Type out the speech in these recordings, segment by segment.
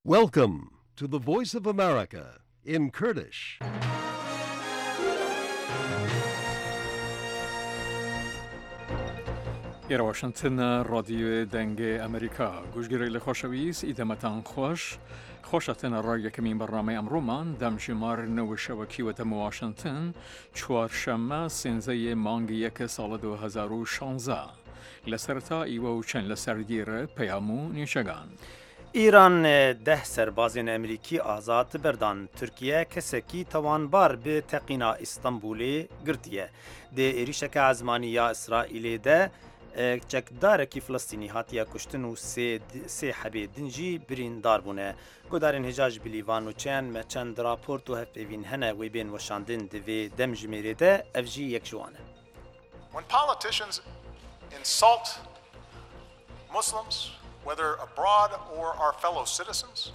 Welcome to the Voice of America in Kurdish. إلى واشنطن راديو دنگ أمريكا گوشگیری لخوشویس ایدمتان خوشتن رای کمین برنامه امرومان دم شمار نو شبکی و دم واشنطن چوارشنبه 13 مانگ 1 سال 2016 لسرتا ایو و چند لسرگیر پیامو نیشگان ایران 10 سربازین امریکی آزاد بردان. ترکیه کسکی توانبار به تقینا استانبولی گرتیه. ده ایریشک عزمانی یا اسرائیلی ده چکدارکی فلسطینی هاتیه کشتن و سه حبی دنجی بریندار بونه. گودارین هجاج بلیوان و چند راپورت و هفوین هنه وی بین وشاندن دوی دم جمیره ده افجی یک جوانه. When politicians insult Muslims, whether abroad or our fellow citizens,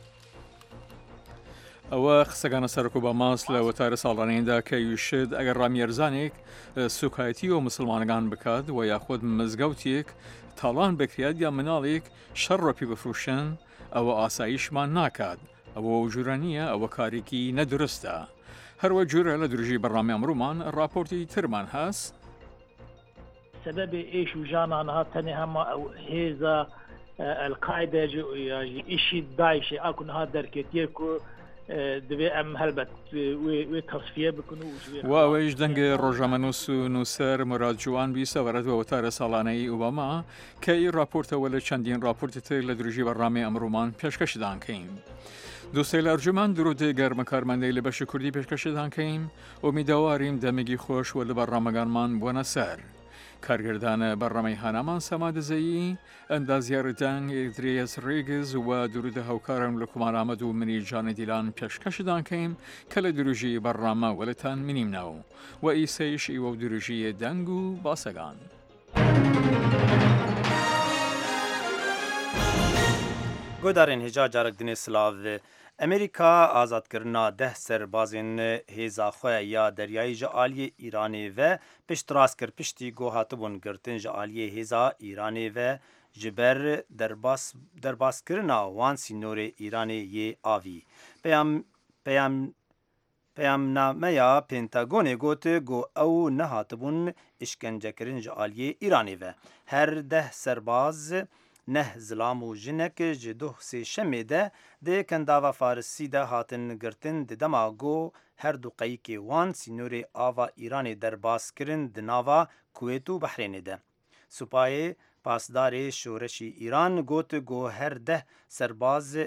او خسگان سرکو با ماس لوتار سالانین دا که یوشد اگر رامیرزانیک سوکایتی و مسلمانگان بکد و یا خود مزگوتیک تالان بکرید یا منالیک شر رو پی بفروشن او آسایش ما ناکد او جورانیه او کاریکی ندرسته هر و جوره لدرجی برنامه امرومان راپورتی ترمان هست سبب ايش وجانا نهاتني هم هيزا القاعده ايشي داعش اكون هذا دركتيكو دبي ام هلبت وتصفيه بكونوا و اویش دنگ روزنامه‌نویس و نوسر مراد جوان بیسا ورد و وتار سالانه اوباما که این راپورت ولی چندین راپورت تر لدرجی برنامه امرومان پیشکش دان کیم. دوستای ارجمند درود گرم کارمنده لباش کردی پیشکش دان کیم. امیدواریم دمگی خوش و لبرنامه‌گرمان بونسر. کارگردان برنامه هنرمان سماد زیی اندازیاردن ادریس ریگز و درود هاوکارم لکمان آمد و منی جان دیلان پیشکش دان کیم کل دروجی برنامه ولتان منیم نو و ایسیش ایو دروجی دنگو باسگان گودارین هجا جارک دنی سلاو امریکا آزاد کرنا 10 سربازین هیزا خواه یا دریایی جعالی ایرانی و پشت راست کر پشتی گوهاتبون گرتن جعالی هیزا ایرانی و جبر درباس کرنا وان سینور ایرانی یه آوی پیام یا پنتاگون گوت گو او نهاتبون اشکنجه کرن جعالی ایرانی و هر 10 سرباز نه زلام و جنک جدوه سی شمیده ده کنداوا فارسی ده هاتن گرتن ده دماغو هر دو قیقی وان سینور آوا ایران در باس کرن ده ناوا کویت و بحرین ده. سپای پاسدار شورشی ایران گوت گو هر ده سرباز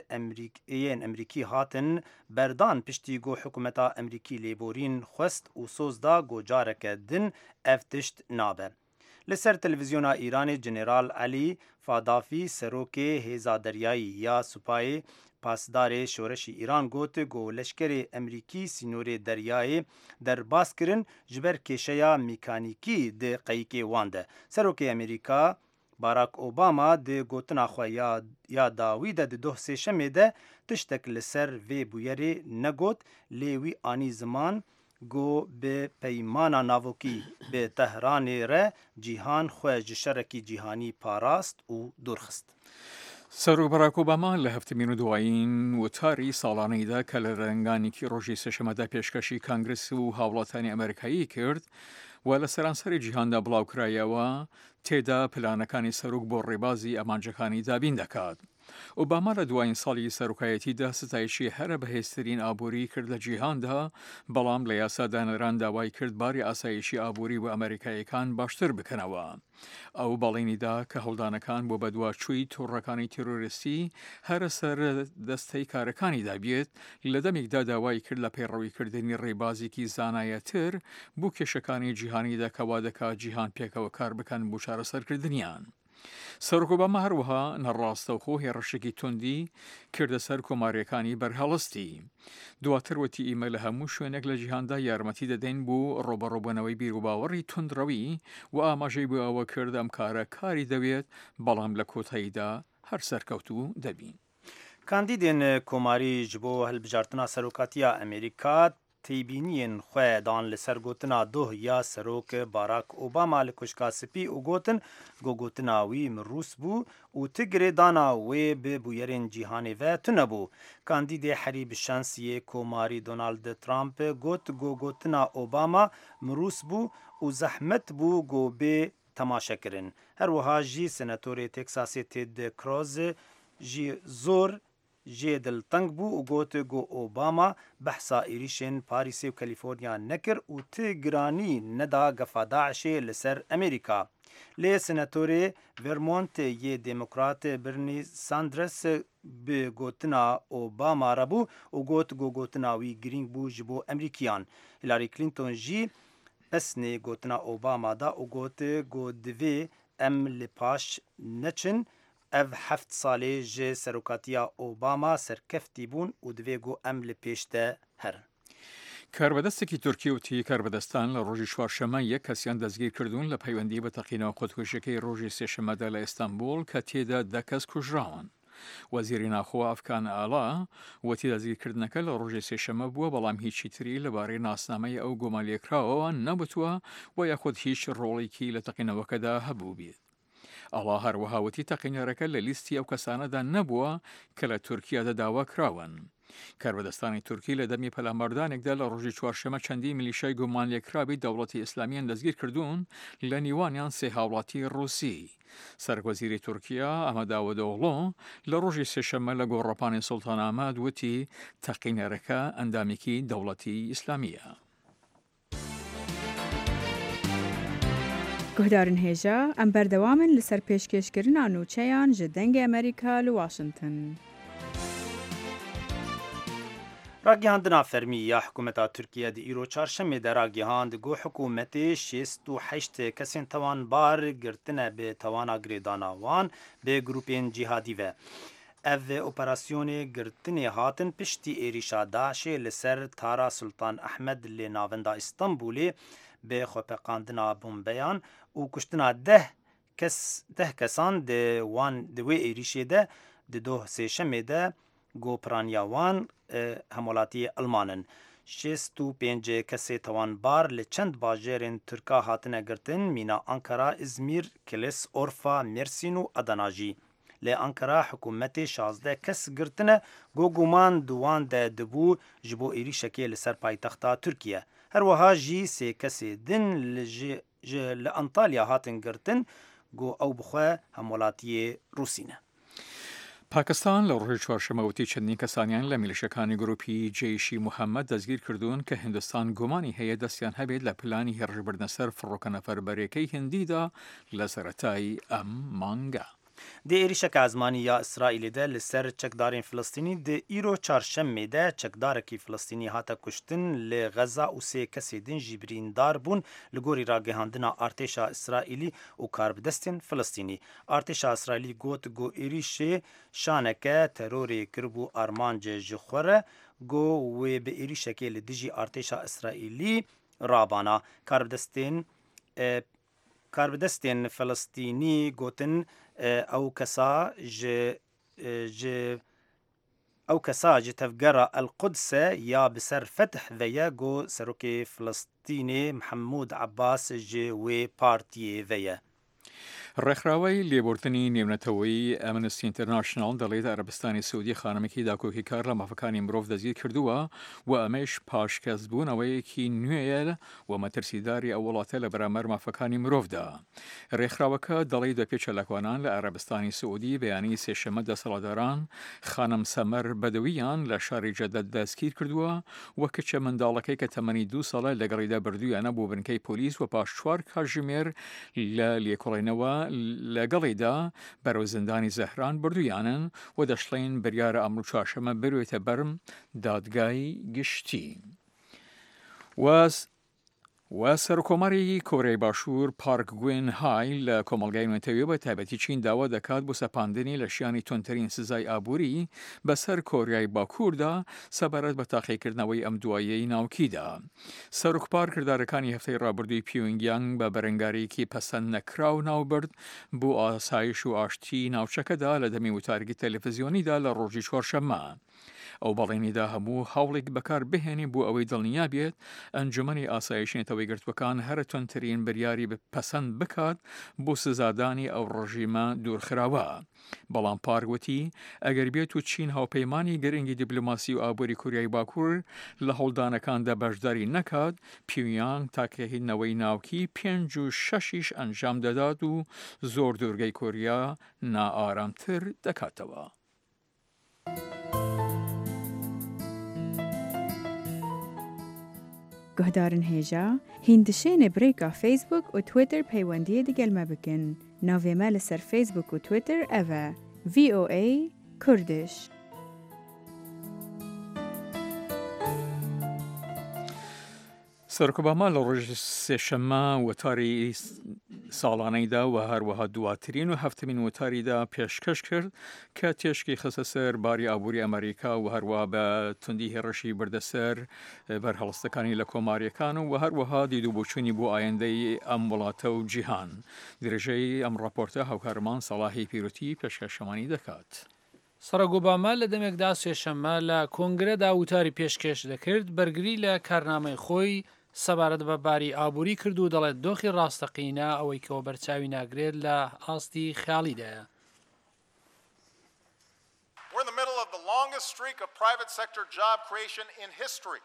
امریکی هاتن بردان پشتی گو حکومتا امریکی لیبورین خست و سوزدا گو جارک دن افتشت نابه. لسر تلویزیون ایران جنرال علی فادافی سروک هیزا دریایی یا سپای پاسدار شورش ایران گوت گو لشکر امریکی سینور دریایی در باس کرن جبر کشیا میکانیکی ده قیقی وانده. سروک امریکا باراک اوباما ده گوتنا خواه یا داوی ده دوه سی شمی ده تشتک لسر وی بویری نگوت لیوی آنی زمان گو به پیمانا ناوکی به تهران ره جیهان خواه شرکی جیهانی پاراست و درخست. سرو براک اوباما لهفت مینو دوائین و تاری سالانه ده که لرنگانی که روژی سشمده پیشکشی کانگرس و هاولاتانی امریکایی کرد و لسرانسر جیهان ده بلاو کرایه و تیدا پلانکانی سروک بو ریبازی امانجکانی دابین دکاد. اوباما لدوائین سالی سروکایتی ده ستایشی هر بهسترین آبوری کرد لجیهان ده بلام لیاسا دانران داوای کرد باری آسایشی آبوری و امریکایی کان باشتر بکنوا. او بالینی ده که هولدانکان بو بدوا چوی تورکانی تروریستی هر سر دستی کارکانی ده بیت لدمیک ده داوای کرد لپیروی کردنی ریبازی کی زانایتر بو کشکانی جیهانی ده کوادکا جیهان پیکا و کار بکن بو چار سر کردنیان. سرک اوباما هروها نراست و خوه رشکی تندی کرده سر کماریکانی برهالستی. دواتر وتی ایمیل هموش و نگل جهانده یارمتی دادن بو روبروبنوی بیرو باوری تندروی و آماجی بو آوا کرده امکاره کاری دوید بلام لکوتایی دا هر سرکوتو دبین. کاندیدین کماری جبو هلبجارتنا سروکاتیا امریکا تیبینین خواه دان لسرگوتنا دوه یا سروک باراک اوباما لکشکا سپی و گوتنا وی مروس بو و تگره دانا وی به بویرین جیهانی و تنبو. کاندید حریب شانسیه کوماری دونالد ترامپ گوتنا اوباما مروس بو و زحمت بو گو به تماشا کرن. هر وها جی سناتور تکساسی تید کروز جی زور جی دل تنگ بو و گو اوباما بحثا ایریشن پاریس و کالیفورنیا نکر و تگرانی ندا گفا داعش لسر امریکا. لی سناتور ورمونت یه دموکرات برنی ساندرس به گوتنا اوباما ربو و گوتنا وی گرینگ بو جبو امریکیان. هیلاری کلینتون جی اسنی گوتنا اوباما دا و گو دوی ام لپاش نچن اف 7 ساله جه سروکاتیا اوباما سرکفتی بون و دوی گو ام لپیشته هر. کاربەدەستێکی تورکی وتی کاربەدەستان لە ڕۆژی چوارشەمە یەک کەسیان دەستگیر کردوون لە پەیوەندی بە تەقینەوە خۆتکوژەکەی ڕۆژی سێشەمەدا لە ئیستانبول کە تێدا 10 کەس کوژراون. وەزیری ناخۆ ئەفکان ئالا وتی دەستگیرکردنەکە لە ڕۆژی سێشەمە بووە بەڵام هیچی تری لەبارەی ناسنامەی ئەو گۆمەلێکراوەوە نەبوتووە و یاخود هیچ ڕۆڵێکی لە تەقینەوەکەدا هەبوو بێت. ئەڵا هەروەها وتی تەقینەرەکە لە لیستی ئەو کەسانەدا نەبووە کە لە تورکیادا داوا کراون. کاربەدەستانی تورکی لە دەمی پەلامەردانێکدا لە ڕۆژی چوارشەمە چەندی میلیشای گومانلێکرابی دەوڵەتی ئیسلامیان دەستگیر کردوون لە نیوانیان سێ هاوڵاتی ڕووسی. سەرۆکوەزیری تورکیا ئەحمەد داوودۆغڵۆ لە ڕۆژی سێشەمە لە گۆڕەپانی سوڵتان ئەحمەد وتی تەقینەرەکە ئەندامێکی دەوڵەتی ئیسلامیە. گهدارن هێژە ئەم بەردەوامن لەسەر پێشکەشکردنا نووچەیان ji dengê ئەمریکا لە واشنگتن. راگیهاندنا فەرمی یا حکوومەتا تورکیا دی ئیرۆ چارشەمێ de راگیهاند گو حکوومەتê 68 kesên tewanbar girtine bi tewana girêdana wan bi grûpên cîhadî ve. Ev operasyonê girtinê hatin piştî êrişa Daişê li ser Tara Sultan Ahmed lê navenda İstanbulê bi xwepeqandina bombeyan û kuştina 10 kesan di wê êrişê de di doh sêşemê de گۆپرانیا وان هەموڵاتی ئەلمانن. 65 kesê tewanbar li çend bajêrên Tirka hatine girtin mîna Ankara, İzmir, Kilis, Orfa, Mêrsîn û Adana jî. Lê Ankara hikûmetê 16 kes girtine guman di wan de dibû ji bo êrişekê li ser paytexta Tirkiye. Her wiha jî sê kesê din li Antalya hatin girtin got ew bixwe hemwelatiyê Rûsî ne. پاکستان لە ڕۆژی چوارشەمە وتی چەندین کەسانیان لە میلیشەکانی گروپی جێیشی محەممەد دەستگیر کردوون کە هندستان گومانی هەیە دەستیان هەبێت لە پلانی هێرشبردنە سەر فڕۆکە نەفەربەرێکەی هندیدا لە سەرەتای ئەم مانگە. د êrişeka ezmanî ya İsraîlê de li ser çekdarên Filistînî di îro çarşemê de çekdarekî Filistînî hate kuştin li Xeza û sê kesê din jî birîndar bûn li gorî ragihandina artêşa İsraîlî û karbidestên Filistînî. Artêşa İsraîlî got got êrişê şaneke terorê kiribû armanc ji xwe re got wê bi êrişekê li dijî artêşa İsraîlî rabana. Karbidestên Filistînî gotin ew kesa ji tevgera El-Qudsê ya bi ser feth veye got serokê Filistînê Mehmûd Abbas ji wê partiyê veye. ڕێکخراوەی لێبوردنی نێونەتەوەی ئەمنستی ئینتەرناشناڵ دەڵێت عەرەبستانی سعودی خانمێکی داکۆکی کار لە مافەکانی مرۆڤ دەستگیر کردووە و ئەمەش پاشکەسبوونەوەیەکی نوێیە و مەترسیداری ئەو وڵاتە لە بەرامبەر مافەکانی مرۆڤدا. ڕێکخراوەکە دەڵێت بە پێچەلاکوانان لە عەرەبستانی سعودی بەیانی سێشەمە دەسەڵاتداران خانم سەمەر بەدەویان لە شاری جەدە دەستگیر کردووە و کچە منداڵەکەی کە تەمەنی 2 ساڵە لەگەڵیدا بردوویانە بۆ بنکەی پۆلیس و پاش 4 کاتژمێر لە لێکۆڵێنەوە لەگەڵیدا بەرەو زندانی زەهران بردوویانن و دەشڵێن بریارە ئەمڕۆ چوارشەمە بروێتە بەرم دادگای گشتی. و سەرۆکۆماری کۆریای باشوور پارک گوێن های لە کۆمەڵگای نوێنەتەوەی بە تایبەتی چین داوا دەکات بۆ سەپاندنی لە شیانی تۆنترین سزای ئابووری بەسەر کۆریای باکووردا سەبارەت بە تاقیکردنەوەی ئەم دواییەی ناوکیدا. سەرۆکپار کردارەکانی هەفتەی ڕابردووی پیۆنگیانگ بە بەرەنگاریەکی پەسەند نەکراو ناوبرد بۆ ئاسایش و ئاشتی ناوچەکەدا لە دەمی وتارگی تەلەڤیزیۆنیدا لە ڕۆژی چوارشەممە. ئەو بەڵێنیدا هەموو هەوڵێک بەکار بهێنێ بۆ ئەوەی دڵنیا بێت ئەنجومەنی ئاسایشی نێتەوەی گرتوەکان هەرە تۆنترین بریاری پەسەند بکات بۆ سزادانی ئەو ڕژیمە دوورخراوە. بەڵام پارگوتی ئەگەر بێت و چین هاوپەیمانی گەرنگی دیپلۆماسی و ئابووری کوریای باکوور لە هەوڵدانەکاندا بەشداری نەکات، پیونیانگ تاکەهێنەوەی ناوکی 5 و 6 ئەنجام دەدات و زۆر دوورگەی کوریا نائارامتر دەکاتەوە. گهدارن هێژا هیندشێنێ برێکا فیسبوک و تویتر پەیوەندیە دەگەلمە بکەن. ناوێمە لەسەر فیسبوک و تویتر ئەڤە VOA کوردش. سەرۆک ئۆباما لە ڕۆژی سێشەممە وەتاری ساڵانەیدا و هەروەها دواترین و هەفتمین وتاریدا پێشکەش کرد کە تێشکی خستە سەر باری ئابووری ئەمریکا و هەروە بە توندی هێرشی بردەسەر بەرهەڵستەکانی لە کۆماریەکان و هەروەها دیدوبووچوونی بۆ ئایندەی ئەم وڵاتە و جیهان. درێژەی ئەم ڕاپۆرتە هاوکارمان سەڵاحی پیرۆتی پێشکەشەمانی دەکات. سەرۆک ئۆباما لە دەمێکدا سێشەممە لە کۆنگرەدا وتاری پێشکەش دەکرد بەرگری لە کارنامەی خۆی سەبارەت بە باری ئابووری کرد و دەڵێت دۆخی ڕاستەقینە ئەوەی کەەوە بەرچاوی ناگرێت لە ئاستی خیاڵیدایە. We're in the middle of the longest streak of private sector job creation in history.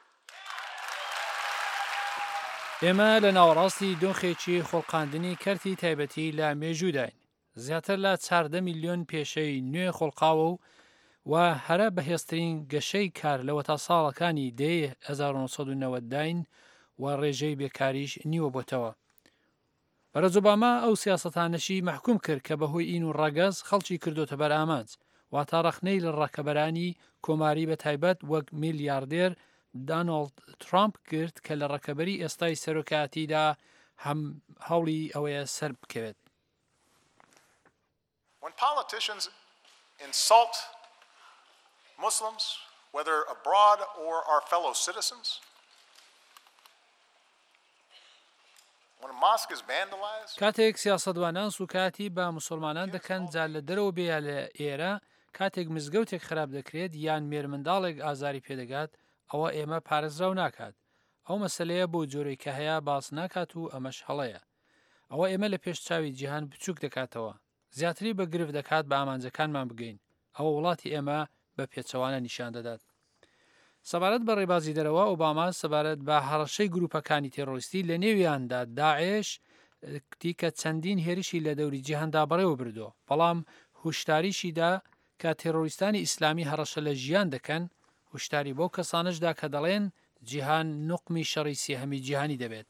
ئێمە لە ناوەڕاستی دۆخێکی خۆڵقاندنی کەرتی تایبەتی لە مێژووداین. زیاتر لە 14 میلیۆن پێشەی نوێ خۆڵقاوە و هەرە بەهێزترین گەشەی کار لەوە تا ساڵەکانی دێ 1990 و ڕێژەی بێکاریش نیوە بۆتەوە. بەرەز ئۆباما ئەو سیاسەتانەشی محکوم کرد کە بەهۆی ئین و ڕەگەز خەڵکی کردوتە بەر ئامانج، واتە ڕەخنەی لە ڕەکەبەرانی کۆماری بە تایبەت وەک میلیاردێر دانۆڵد ترامپ کرد کە لە ڕەکەبەری ئێستای سەرۆکاتیدا هەوڵی ئەوەیە سەر بکەوێت. When politicians insult Muslims, whether abroad or our fellow citizens, when a mosque is vandalized, کاتێک سیاسەتوانان سوکاتی بە مسلمانان دەکەن جا لە دەرەوە بێ لە ئێرە کاتێک مزگەوتێک خراپ دەکرێت یان مێرمنداڵێک ئازاری پێدەگات ئەوە ئێمە پارێزراو ناکات. ئەو مەسەلەیە بۆ جۆرەی کە هەیە باس ناکات و ئەمەش هەڵەیە. ئەوە ئێمە لە پێش چاوی جیهان بچووک دەکاتەوە. زیاتری بە گرفت دەکات بە ئامانجەکانمان بگەین. ئەوە وڵاتی ئێمە بە پێچەوانە نیشان دەدات. سەبارەت بە ڕێبازی دەرەوە ئۆباما سەبارەت بە هەڕەشەی گروپەکانی تێڕۆیستی لە نێویاندا داعش کە چەندین هێرشی لە دەوری جیهاندا بەڕێوە بردووە، بەڵام هوشداریشیدا کە تێڕۆیستانی ئیسلامی هەڕەشە لە ژیان دەکەن، هوشداری بۆ کەسانشدا کە دەڵێن جیهان نوقمی شەڕی سێهەمی جیهانی دەبێت.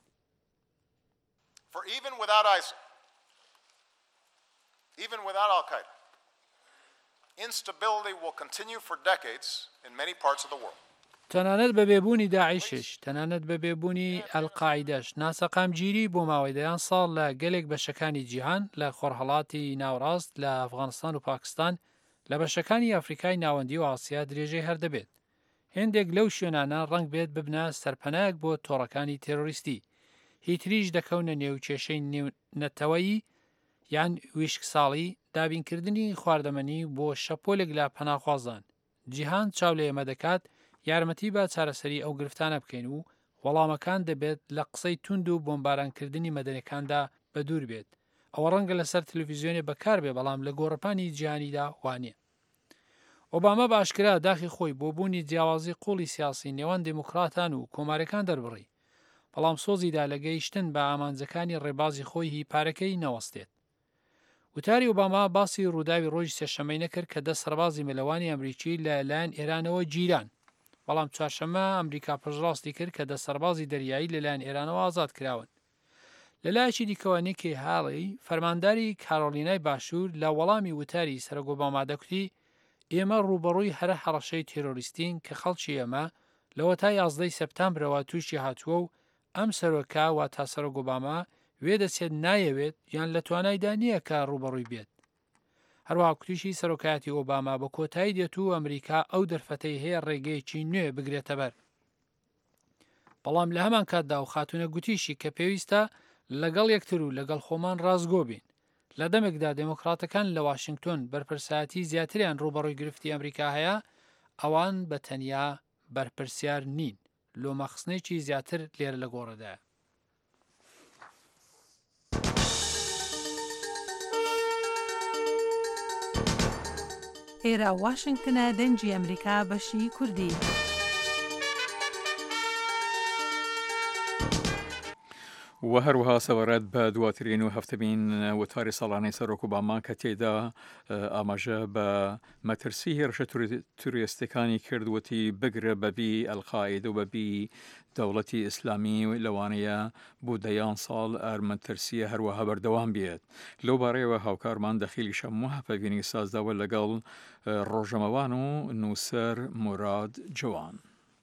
Even without Al-Qaeda, instability will continue for decades in many parts of the world. تەنانەت بە بێبوونی داعیشش، تەنانەت بە بێبوونی ئەلقاعیدەش ناسەقامگیری بۆ ماوەی دەیان ساڵ لە گەلێک بەشەکانی جیهان لە خۆرهەڵاتی ناوڕاست لە ئەفغانستان و پاکستان لە بەشەکانی ئەفریقای ناوەندی و ئاسیا درێژەی هەردەبێت. هێندێک لەو شوێنانە ڕەنگ بێت ببنە سەرپەنایەک بۆ تۆڕەکانی تێرۆریستی، هیتریش دەکەونە نێوکێشەی نەتەوەیی یان ویشک ساڵی دابینکردنی خواردەمەنی بۆ شەپۆلێک لە پەناخوازان. جیهان چاو لە ئێمە دەکات یارمەتی بە چارەسەری ئەو گرفتانە بکەین و وەڵامەکان دەبێت لە قسەی توند و بۆمبارانکردنی مەدەنیەکاندا بە دوور بێت. ئەوە ڕەنگە لەسەر تەلەڤیزیۆنێ بەکار بێ بەڵام لە گۆڕەپانی جیهانیدا وانە. ئۆباما باشکرا داخی خۆی بۆ بوونی جیاوازی قوڵی سیاسی نێوان دموکراتان و کۆمارەکان دەربڕی، بەڵام سۆزیدا لە گەیشتن بە ئامانجەکانی ڕێبازی خۆی هی پارەکەی نەوەستێت. وتاری ئۆباما باسی ڕووداوی ڕۆژی سێشەمەی نەکرد کە 10 سەربازی مەلەوانی ئەمریکی لە لایەن ئێرانەوە گیران، بەڵام چوارشەممە ئەمریکا پشڕاستی کرد کە 10 سەربازی دەریایی لەلایەن ئێرانەوە ئازاد کراون. لەلایەکی دیکەوە نیکی هاڵی فەرمانداری کارۆلینای باشوور لە وەڵامی وتاری سەرۆک ئۆباما دەکوتی ئێمە ڕوبەڕووی هەرە هەڕەشەی تێرۆریستین کە خەڵکی ئێمە لەوە تا 11 سەپتامبرەوە تووشی هاتووە و ئەم سەرۆکا وا تا سەرۆک ئۆباما وێ دەچێت نایەوێت یان لە توانایدا نییە کە ڕوبەڕووی بێت. هەروەها کوتیشی سەرۆکایەتی ئۆباما بە کۆتایی دێت و ئەمریکا ئەو دەرفەتەی هەیە ڕێگەیەکی نوێ بگرێتە بەر. بەڵام لە هەمان کاتدا و خاتونە گوتیشی کە پێویستە لەگەڵ یەکتر و لەگەڵ خۆمان ڕازگۆ بین. لە دەمێکدا دموکراتەکان لە واشنگتۆن بەرپرسایەتی زیاتریان ڕوبەڕووی گرفتی ئەمریکا هەیە، ئەوان بە تەنیا بەرپرسیار نین لۆمەخستنێکی زیاتر لێرە لە گۆڕەدایە. ئێرە واشنگتنە دەنجی ئەمریکا بەشی کوردی. و هەروەها سەوەرەت بە دواترین و هەفتەبین وتاری ساڵانەی سەرۆک ئۆباما کە تێدا ئاماژە بە مەترسی هێرشە توریستەکانی کردوەتی بگرە بەبی ئەلقاعیدە و بەبی دەوڵەتی ئیسلامی لەوانەیە بۆ دەیان ساڵ ئەرمەترسیە هەروەها بەردەوام بێت. لەو بارەیەوە هاوکارمان دەخیلی شەموو هەفەبینی سازداوە لەگەڵ ڕۆژەمەوان و نووسەر موراد جوان.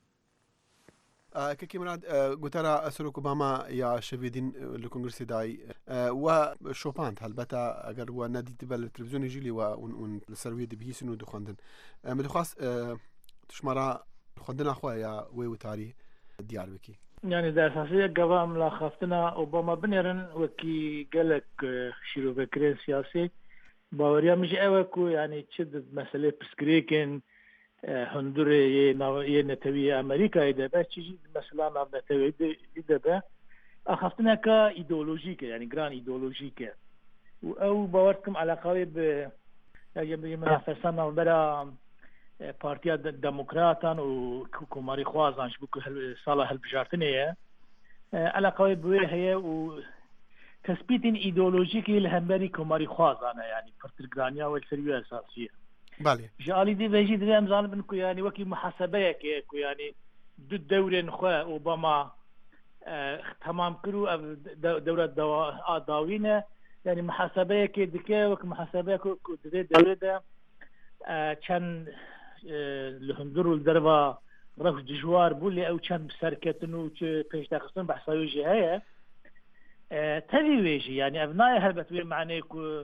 کەکی مراد گوتارە سەرۆک ئۆباما یا شەوێدین لە کۆنگرسی دای و شۆپاند هەلبەتە ئەگەر وە نەدیت بە لە تلڤیزیۆنی ژیلی و لەسەروی دەبیسن و دخواندن مەدەخواست تشمارە خوندنا خۆ یا وێ وتاری دیار بکی يعني در اساسی گوام لا خفتنا اوباما بنرن وكي قالك شيروفكرين سياسي باوريا مش اوكو يعني تشد مساله بسكريكن هندوري نتوي امريكا اذا بس تجي مثلا نتوي اذا اخفتنا كايديولوجيك يعني جران ايديولوجيك او باوركم على قريب يعني ما فسرنا بلا بارتيا ديمقراطان وكوماري خوازان شبكو صالح البجارتنيه على قريب هي وتثبيت ايديولوجيكي لهمبري كوماري خوازان يعني فرترغانيا والسريه اساسيه بالي جالي دي بيجي دي امزان بنكو يعني وكي محاسبه كيكو يعني ضد دورين خو اوباما تمام كرو دوله داوينه يعني محاسبه كي دكه وك محاسبه كو دوله كان لهندرو الدربه رفض جوار بولي او كان بسركتنو بيش تاخصن بحصايوجي هي تبي ويجي يعني ابنائي هربت وين معنيكو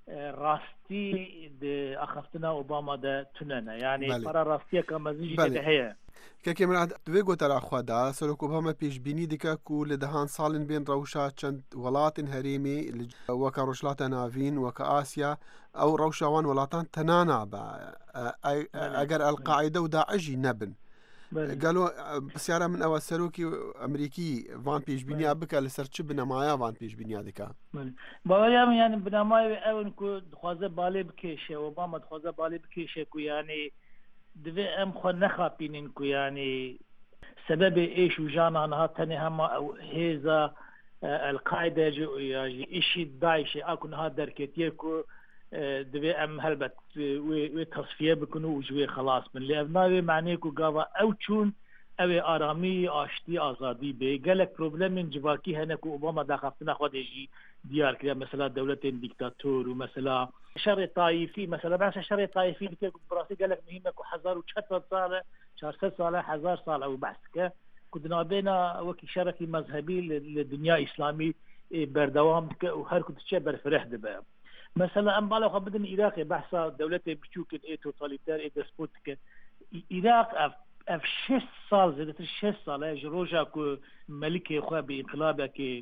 راستي اخفتنا اوباما ده تننا يعني برا راستيه كما زيجي كده هي كاكي من دوي گوتر اخوادا سلوك اوباما پیش بینی دکا کو لدهان سالن بین روشا چند ولاتن هریمی وکا روشلات نافین وکا آسیا او روشاوان ولاتان تنانا با اگر القاعده و داعشی نبن قالوا بسيارة من أول سلوكي أمريكي فان بيش بنيا بكا لسرتش بنمايا فان بيش بنيا دكا بقوليام يعني بنمايا أول كو دخوازة بالي بكيشة وباما دخوازة بالي بكيشة كو يعني دفي أم خو نخابينين كو يعني سبب إيش وجانا أنها تاني هم هيزا القاعدة يعني إيشي دايشي أكو نها دركتيكو دبي ام هلبت وتصفيه بكونوا وجوي خلاص من اللي ابناوي معنيكو قاوا او تشون او ارامي اشتي ازادي بي قالك بروبلم من جواكي هناكو اوباما داخلتنا خود يجي ديار كده مثلا دولتين ديكتاتور ومثلا شر طائفي مثلا بعد شر طائفي بتيجي براسي قالك مهمكو 1400 سنه 400 سنه 1000 سنه او بحثك كنا بينا وكي شركي مذهبي للدنيا اسلامي بردوام وهر كنت تشبر فرح دبا مثلا ام بالو بدن العراق بحثا دولته بتشوكن اي توتاليتار اي ديسبوتيك العراق اف 6 سال زادت 6 سال جروجا كو ملكي خو بانقلابك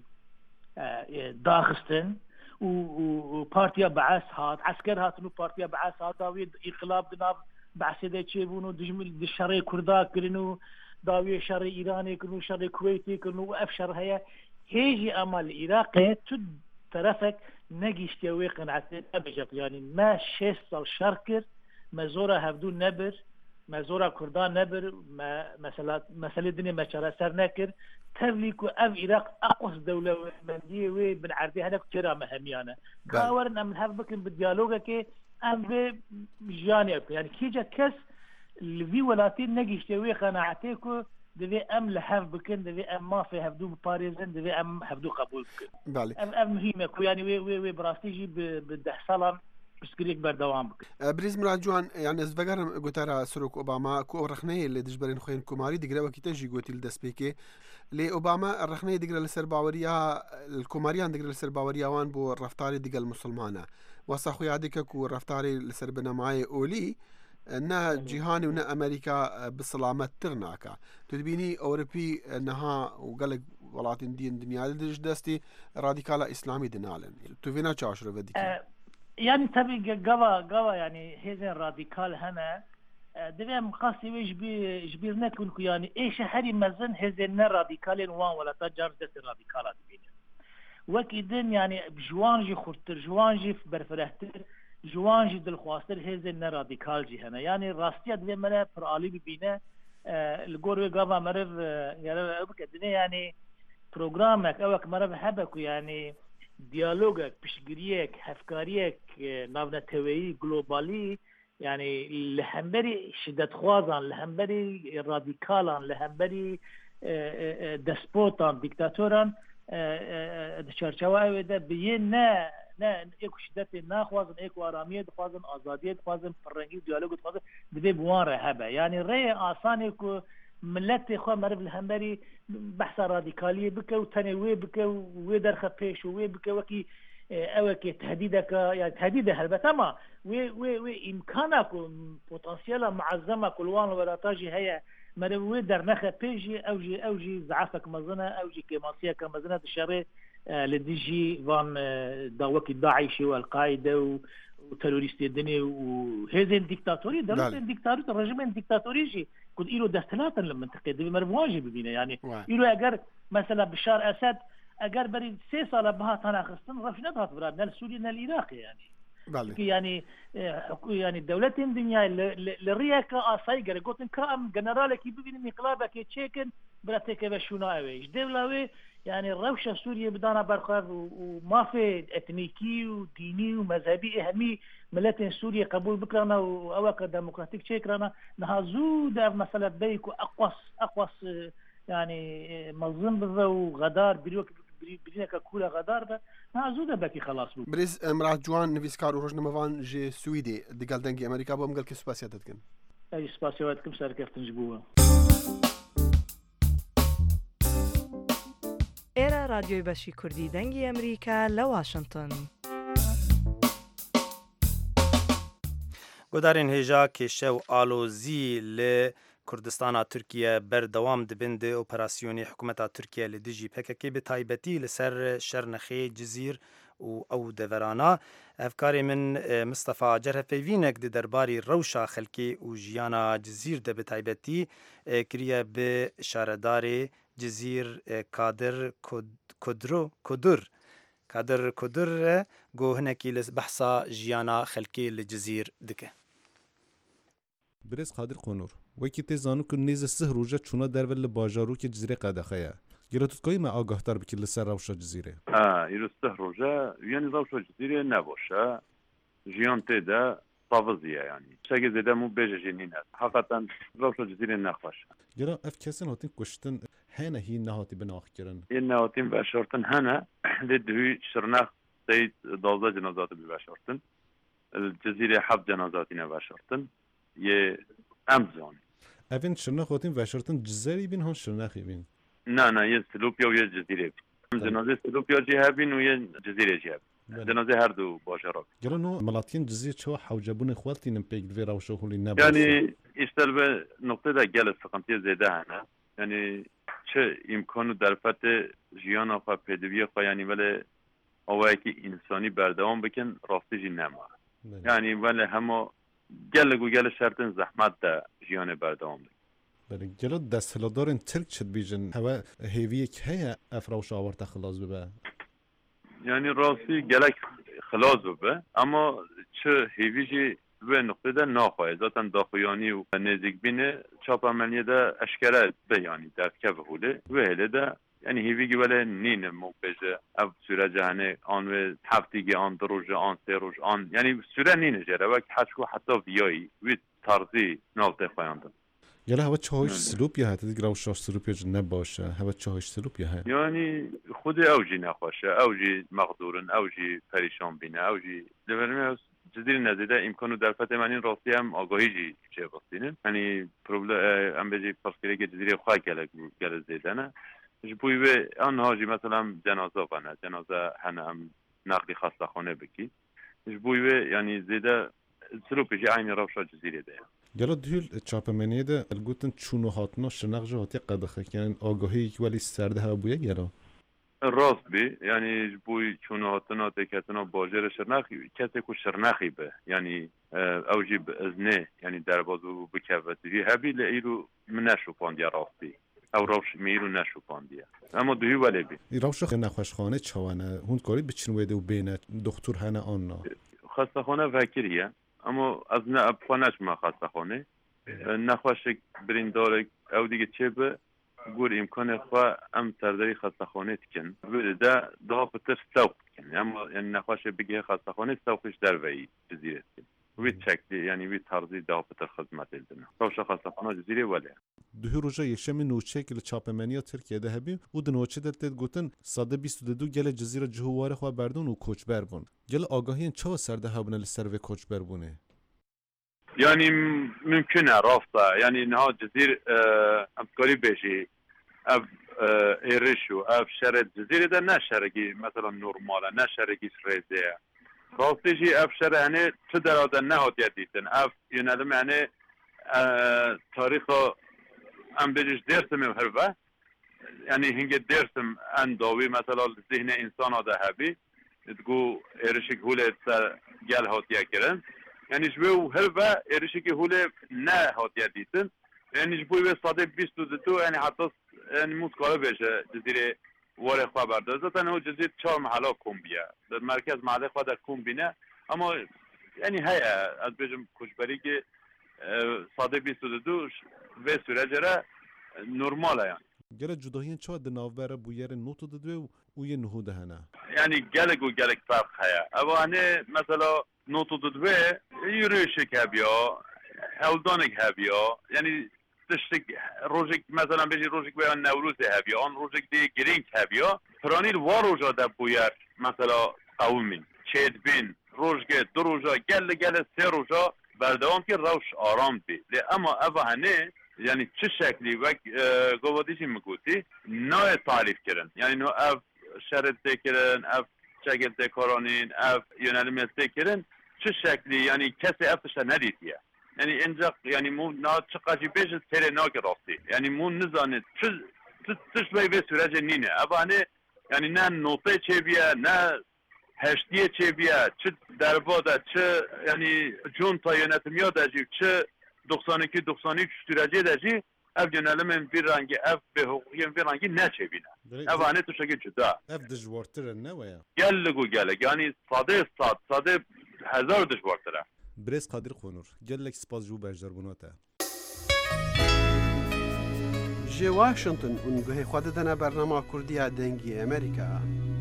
داخستن وبارتيا بعث هات عسكر هات نو بارتيا بعث هات داوي انقلاب دنا بعثده تشيبونو دجمل دشري كردا كرنو داوي شر ايراني كرنو شر كويتي كرنو اف شر هيجي امال العراق تد طرفك نجيشتي ويقن عتين أبجق يعني ما شيصل شركر ما زورا هفدو نبر ما زورا كردان نبر ما مسألة الدنيا ما شرا سر نكر تبليكو أف إراق أقوس دولة مندية وي بن عربي هناك ترى مهميانة كاورنا من هفبكن بالديالوغا كي أم بجاني أكو يعني كيجا كس اللي في ولاتين نجيشتي ويقن عتيكو دبي ام لحف بكن دبي ام ما في هفدو باريزن دبي ام هفدو قبول بكن بالي ام مهمه كو يعني وي براستيجي بدحصلن بسكريك بردوام بكن بريز مراجعان يعني زبغر قتارا سروك اوباما كو رخنيه اللي دجبرين خوين كوماري دغرا وكي تجي قوتي الدسبيكي لي اوباما الرخنيه دغرا لسرباوريا الكوماريان دغرا لسرباوريا وان بو رفتاري دغ المسلمانه وصخو يادك كو رفتاري لسربنا معي اولي نا جيهاني ونا أمريكا بسلامة ترناكا تدبيني أوروبي نها وقالك ولاتين دين دنيا لديش دستي راديكالا إسلامي دنالن تفينا چاشرو بديك يعني تبي قوا يعني هذين راديكال هنا دوام قاسي ويجبير نكون يعني ايش هري مزن هزنا راديكالين وان ولا تجار دست راديكالات بينا وكيدن يعني بجوانجي خورتر جوانجي برفرهتر جوانجي دلخواستر هزنا راديكال جي هنا يعني راستيا دوام ملا برالي ببينا الجور قاما مرف يعني بكدني يعني برنامج اوك مرف حبك يعني ديالوجك بشجريك هفكاريك نافنتوي جلوبالي يعني لهمبري شدة خوازان لهمبري راديكالان لهمبري دسپوتان ديكتاتوران دشارچوا ده بين نه ايكو شدت ناخوازن ايكو آرامیه دخوازن آزادیه دخوازن فرنگی دیالوگ دخوازن دبي بوان رهبه يعني ري آساني كو ملت خو مرف لهمبري بحث راديكاليه بك وتنوي بك ودرخ بيش وبك وكي اوكي تهديدك يعني تهديده البته ما و امكانك بوتنسيال معظمه كلوان ولا تاجي هي مرو در نخ بيجي اوجي ضعفك مزنه اوجي كماسيه كمزنه الشري لديجي فان داوك داعش والقاعده وتروريست الدنيا وهذا الديكتاتوري ده الديكتاتوري الرجيم الديكتاتوري جي كنت له دستلات للمنطقه دي مرواجب بينا يعني له اجر مثلا بشار اسد اگر بري 3 سال بها تانا خصن رفنت هات براد نال سوريا نال العراق يعني يعني دولتين الدنيا للرياكه اسايغر قلت كام جنرال كي ببين انقلابك تشيكن براتك بشوناوي دولاوي يعني الروشه سوريا بدانا برخاف وما في اثنيكي وديني ومذهبي اهمي ملتين سوريا قبول بكرنا واوك ديمقراطيك تشيكرنا نهازو در مساله بيكو اقوس يعني منظم بذا وغدار برينك كولا غدار به نازوده باكي خلاص بو بريز مرات جوان نفيسكار وروجنموان جي سويدي دقال دنجي امريكا بو مقال كسباسياتكن اي سباسياتكم سركفتن جبوه ئێرە رادیۆی بەشی کوردی دەنگی ئەمریکا لە واشنگتن. گودارین هێژا کێشە و ئالۆزی لە کوردستانا تورکیە بەردەوام دبن دە ئۆپەراسیۆنی حکوومەتا تورکیە لە دژی پەکەکەی بە تایبەتی لەسەر شەرنەخێ جزیر و ئەو دەڤەرانە ئەفکارێ من مستەفا جەرهەپەیڤینێک دە دەرباری ڕەوشا خەلکێ و ژیانا جزیر دە بە تایبەتی کریە بە شارەدارێ جزیر کادر کودر گو هنکی لبحثا ژیانا خەلکێ لە جزیر دکە. برز قادر قونور وکی تزانو که نیز سه روزه چونه درول لباجارو که جزیره قدخه گراتوتکایی ما آگاهتر بکی لسر روشا جزیره ایرو سه روزه یعنی روشا جزیره نباشه جیان تیده طافزیه یعنی شاگه زیده مو بیجه جنینه حقیقتا روشا جزیره نخواشه گرا اف کسین هاتین کشتن هنه هی نهاتی بناخ کرن این نهاتین بشارتن هنه لدهوی شرنخ سید 12 جنازات بشارتن الجزیره 7 جنازاتی نبشارتن یه امزان اوین شرنخ هاتین وشارتن جزیری بین هان شرنخی بین نه یه سلوپیا و یه جزیره بین جنازه سلوپیا جه بین و یه جزیره جه بین جنازه هر دو باشه را گرا نو ملاتین جزیره چوا حوجبون خوالتی نمپیک دوی روشو خولی نباشه یعنی اشتر به نقطه دا گل سقمتی زیده هنه یعنی چه امکانو در فتح جیان آخوا پیدوی آخوا یعنی ولی آوایی که انسانی بردوام بکن راستی جی نما یعنی ولی همه گل شرطن زحمت ده جیان بردوام بکن بله گلو دستهلادارن ترک چد بیجن هوا هیویه که هیا افراوش آورتا خلاص ببه یعنی راستی گلک خلاص ببه اما چه هیویجی به نقطه ده ناخواه ذاتن داخویانی و نزدیک بینه چاپ عملیه ده اشکره به یعنی دست که بخوله و هله ده یعنی هیویگی ولی نینه موقعه او سوره جهنه آن و هفتیگه آن دروژه آن سه روژ آن یعنی سوره نینه جره وقت حچکو حتی ویایی وی تارزی نالته خواهاندن یلا هوا چهایش سلوپیه هست دیگر او شاش سلوپیه نباشه هوا چهایش سلوپیه هست یعنی خود اوجی نخواشه اوجی مقدورن اوجی پریشان بینه اوجی لبرمه جزیره نزیده امکانو در فتح من این راستی هم آگاهی جی چه بستینه یعنی پروبلم ام بجی پاسکره که جزیره خواه گل زیدنه جبوی به آنها جی مثلا جنازه بانه جنازه هنه هم نقلی خسته خانه بکی جبوی به یعنی زیده سلوپی جی عین روشا جزیره ده گلو دیل چاپمنیه ده الگوتن چونو هاتنا شنق جه هاتی قدخه یعنی آگاهی که ولی سرده ها بویه گلو راست بی یعنی بوی چوناتنا تکتنا باجر شرنخی کسی کو شرنخی به یعنی اوجی ازنه یعنی در بازو بکوتی هبی لیرو منشو پاندیا راستی او روش میرو نشو پاندیا اما دوی ولی بی روش نخوشخانه چوانه هون کاری بچنویده و بینه دکتر هنه آننا خستخانه فکریه اما از نه ابخانش ما خستخانه نخوش بریندار او دیگه چه به گور امکان خواه ام سرداری خستخانه تکن ده daha پتر سوق کن اما یعنی نخواشه بگه خستخانه سوقش در وی جزیره کن وی چکلی یعنی وی ترزی daha پتر خدمت الدنه روش خستخانه جزیره ولی دوی روژا یکشم نوچه که لچاپمنیا ترکیه ده هبیم و ده نوچه دلتت گوتن ساده 22 گل جزیره جهواره خواه بردون و کوچبر بون گل آگاهی چه سرده هبونه لسر و کوچبر بونه يعني ممكن رافضة يعني نها جزيرة أمكاري بيجي أف إيرشو أف شرط جزيرة ده نشرقي مثلا نورمالا نشرقي سريزية راستيجي أف شرط يعني تدرى ده نهاد يديتن أف ينادم يعني تاريخ أم بيجيش درسم هربا يعني هنگه درسم انداوي مثلا ذهن إنسان ده هبي تقو إيرشك هولي جال هات يكرن يعني جبو هربا إيرشكي هولي نا هات يديتن يعني جبوي بس صادق 22 يعني حتى يعني موت قالب بيشه جزيرة واري خواه برده زاتن هو جزيرة 4 محلا كومبيا در مركز محله خواه در كومبينه اما يعني هيا از بيجم كشبري که صادق 22 و سورجره نورماله يعني گله جداهین چه د ناوبره بویر نوتو ددو و یه نهوده هنه يعني گلگ و گلگ فرق هيا اما هنه مثلا نوتو ددو يروشك هبيا هولدانك هبيا يعني تشتك روجك مثلا بيجي روجك بيان نوروز هبيا آن روجك دي گرینگ هبيا فرانيل واروجا ده بویر مثلا قومين چید بین روجك دو روجا گل سه روجا بردوام که روش آرام بی اما اوه هنه يعني چه شکلی و گوادیشی مگوتی نوع تعریف کردن یعنی نوع اف شرط کردن اف شکل دکارانین اف یونالمیت کردن چه شکلی یعنی کسی افتش ندیدیه یعنی اینجا یعنی مو نا چقدر بیش تر ناک راستی یعنی مو نزانه چش به سورج نینه ابانه یعنی نه نوته چه بیا نه هشتیه چه بیا چه درباده چه یعنی جون تا یونتمیا دجی چه 92 درجه دجی اف جنالم bir رنگی اف به حقوقی bir رنگی نچه بینه افانه تو شکل جدا اف دجوارتر نه ویا گلگو گلگ یعنی ساده هزار دجوارتره برز قادر خونور گلک سپاس جو بجدار بوناته جي واشنطن ونگوه خود دنا برنامه کردی دنگی امریکا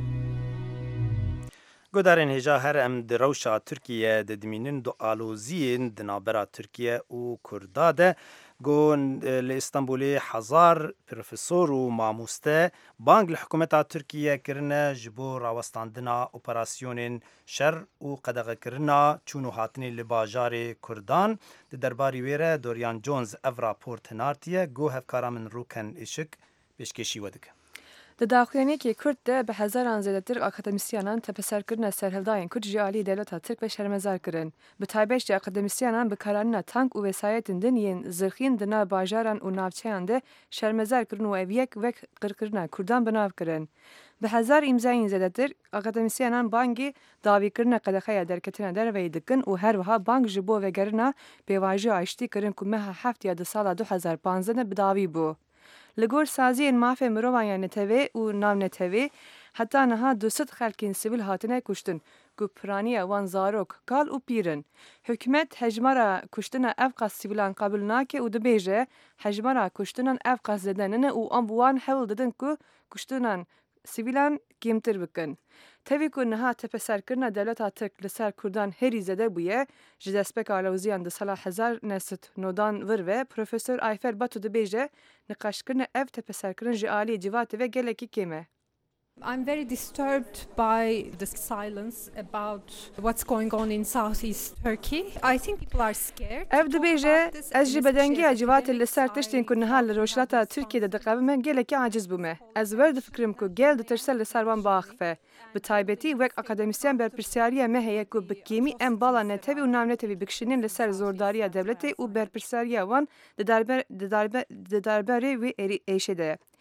گودارین هجا هر ام دروشا ترکیه ددمینن دو آلوزین دنابرا ترکیه و کرداده گون لإستانبولي حزار پروفسور و ماموسته بانگ لحکومتا ترکیه کرنه جبو راوستاندنا اپراسیونین شر و قدغه کرنا چونو هاتنی لباجار کردان ده درباری ویره دوریان جونز اف راپورت هنارتیه گو هفکارا من روکن اشک بشکشی ودک. د داخلينيكي كرد ده بهزاران زيادة ترك أكاديميسيانان تبسركرنا سرهلداين كرد جيالي دولتا ترك بشرمزار كرن بتايبش دي أكاديميسيانان بكاراننا تانك و وسايتن دنيين زرخين دنا باجاران و نافچيان ده شرمزار كرن و اويك وك قرقرنا كردان بناف كرن بهزار امزاين زيادة ترك أكاديميسيانان بانگي داوي كرنا قدخيا دركتنا در ويدكن و هر وها بانگ جبو وگرنا بيواجي عشتي كرن كمها حفت يا ده سالا 2015 بداوي بو لگور سازی این مافه مروان نتوی و نام نتوی حتی نها 200 خلکین سیویل هاتنه کشتن گو پرانی وان زاروک کال و پیرن حکمت هجمارا کشتن افقاس سیویلان قبل ناکه و دبیجه هجمارا کشتنان افقاس زدنن و آنبوان حول دادن که کشتنان سیویلان کمتر بکن تاوی که نها تپسر کرنا دولتا ترک لسر کردان هری زده بویه جدسپک آلوزیان ده سال 1990 وروه پروفسور آیفر باتو دبیجه نقاش کرنا اف تپسر کرن جعالی جوات و گلکی کمه. I'm very disturbed by the silence about what's going on in southeast Turkey. I think people are scared. اف دبیجه از جبدنگی جوات لسر تشتین کنها لروشلاتا ترکیه ده قبمه گلکی عاجز بومه. از ورد فکرم که گل ده ترسل لسروان باخفه. بتایبتی وک اکادمیسیان بر پرسیاریه مهیه که بکیمی ام بالا نتوی و نام نتوی بکشینین لسر زورداری دولتی و بر پرسیاریه وان ده درباره وی ایشه ده.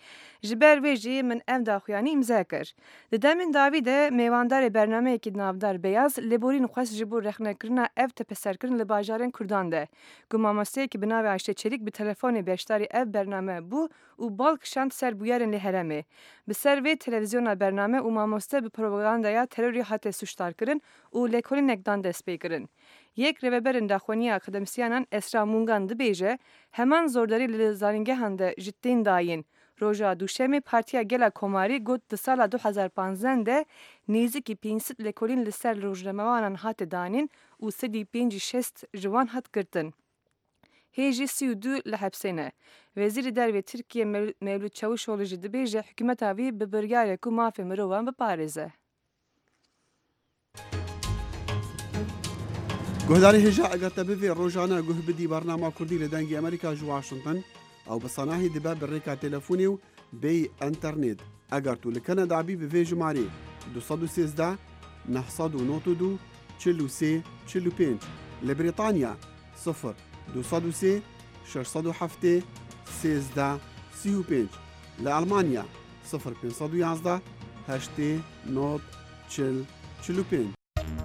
جبر ویجی من ام داخویانی امضا کرد. دامن داوید میواندار برنامه کی نافدار بیاز لبورین خواست جبور رخنه کرنا اف تپسر کرن لباجارن کردان ده. گمامسته کی بناو عشت چریک به تلفن بیشتری اف برنامه بو و بالک شانت سر بویرن لهرمه. به سروی تلویزیون برنامه و مامسته به پروپاگاندایا تروری حتی سوشتار کرن و لکولی نگدان دست بیکرن. یک رهبرن داخونی اکادمیسیانان اسرا مونگان دبیجه همان زورداری لزارنگه هنده جدین داین. روژا دوشمی پارتیا گلا کوماری گوت د سال 2015 ده نزدیکی 500 لکولین لسر روزنامه‌وانان هات دانین و 356 جوان هات کردن. هیجی 32 لحبسینه. وزیر دربی ترکیه مولود چاوشوغلو جی دبیجه حکومت آوی به برگاری کو مافی مروان بپارزه. گهداری هجا اگر تبوی روزانه گه بدی برنامه کردی لدنگی امریکا جو واشنطن او بصناهی دبا بالريكا تلفوني و بي انترنت اگر تو لكنا دعبي بفي جماري 213 992 43 45 لبريطانيا 0 203 607 16 35 لألمانيا 0 511 8 نوت 45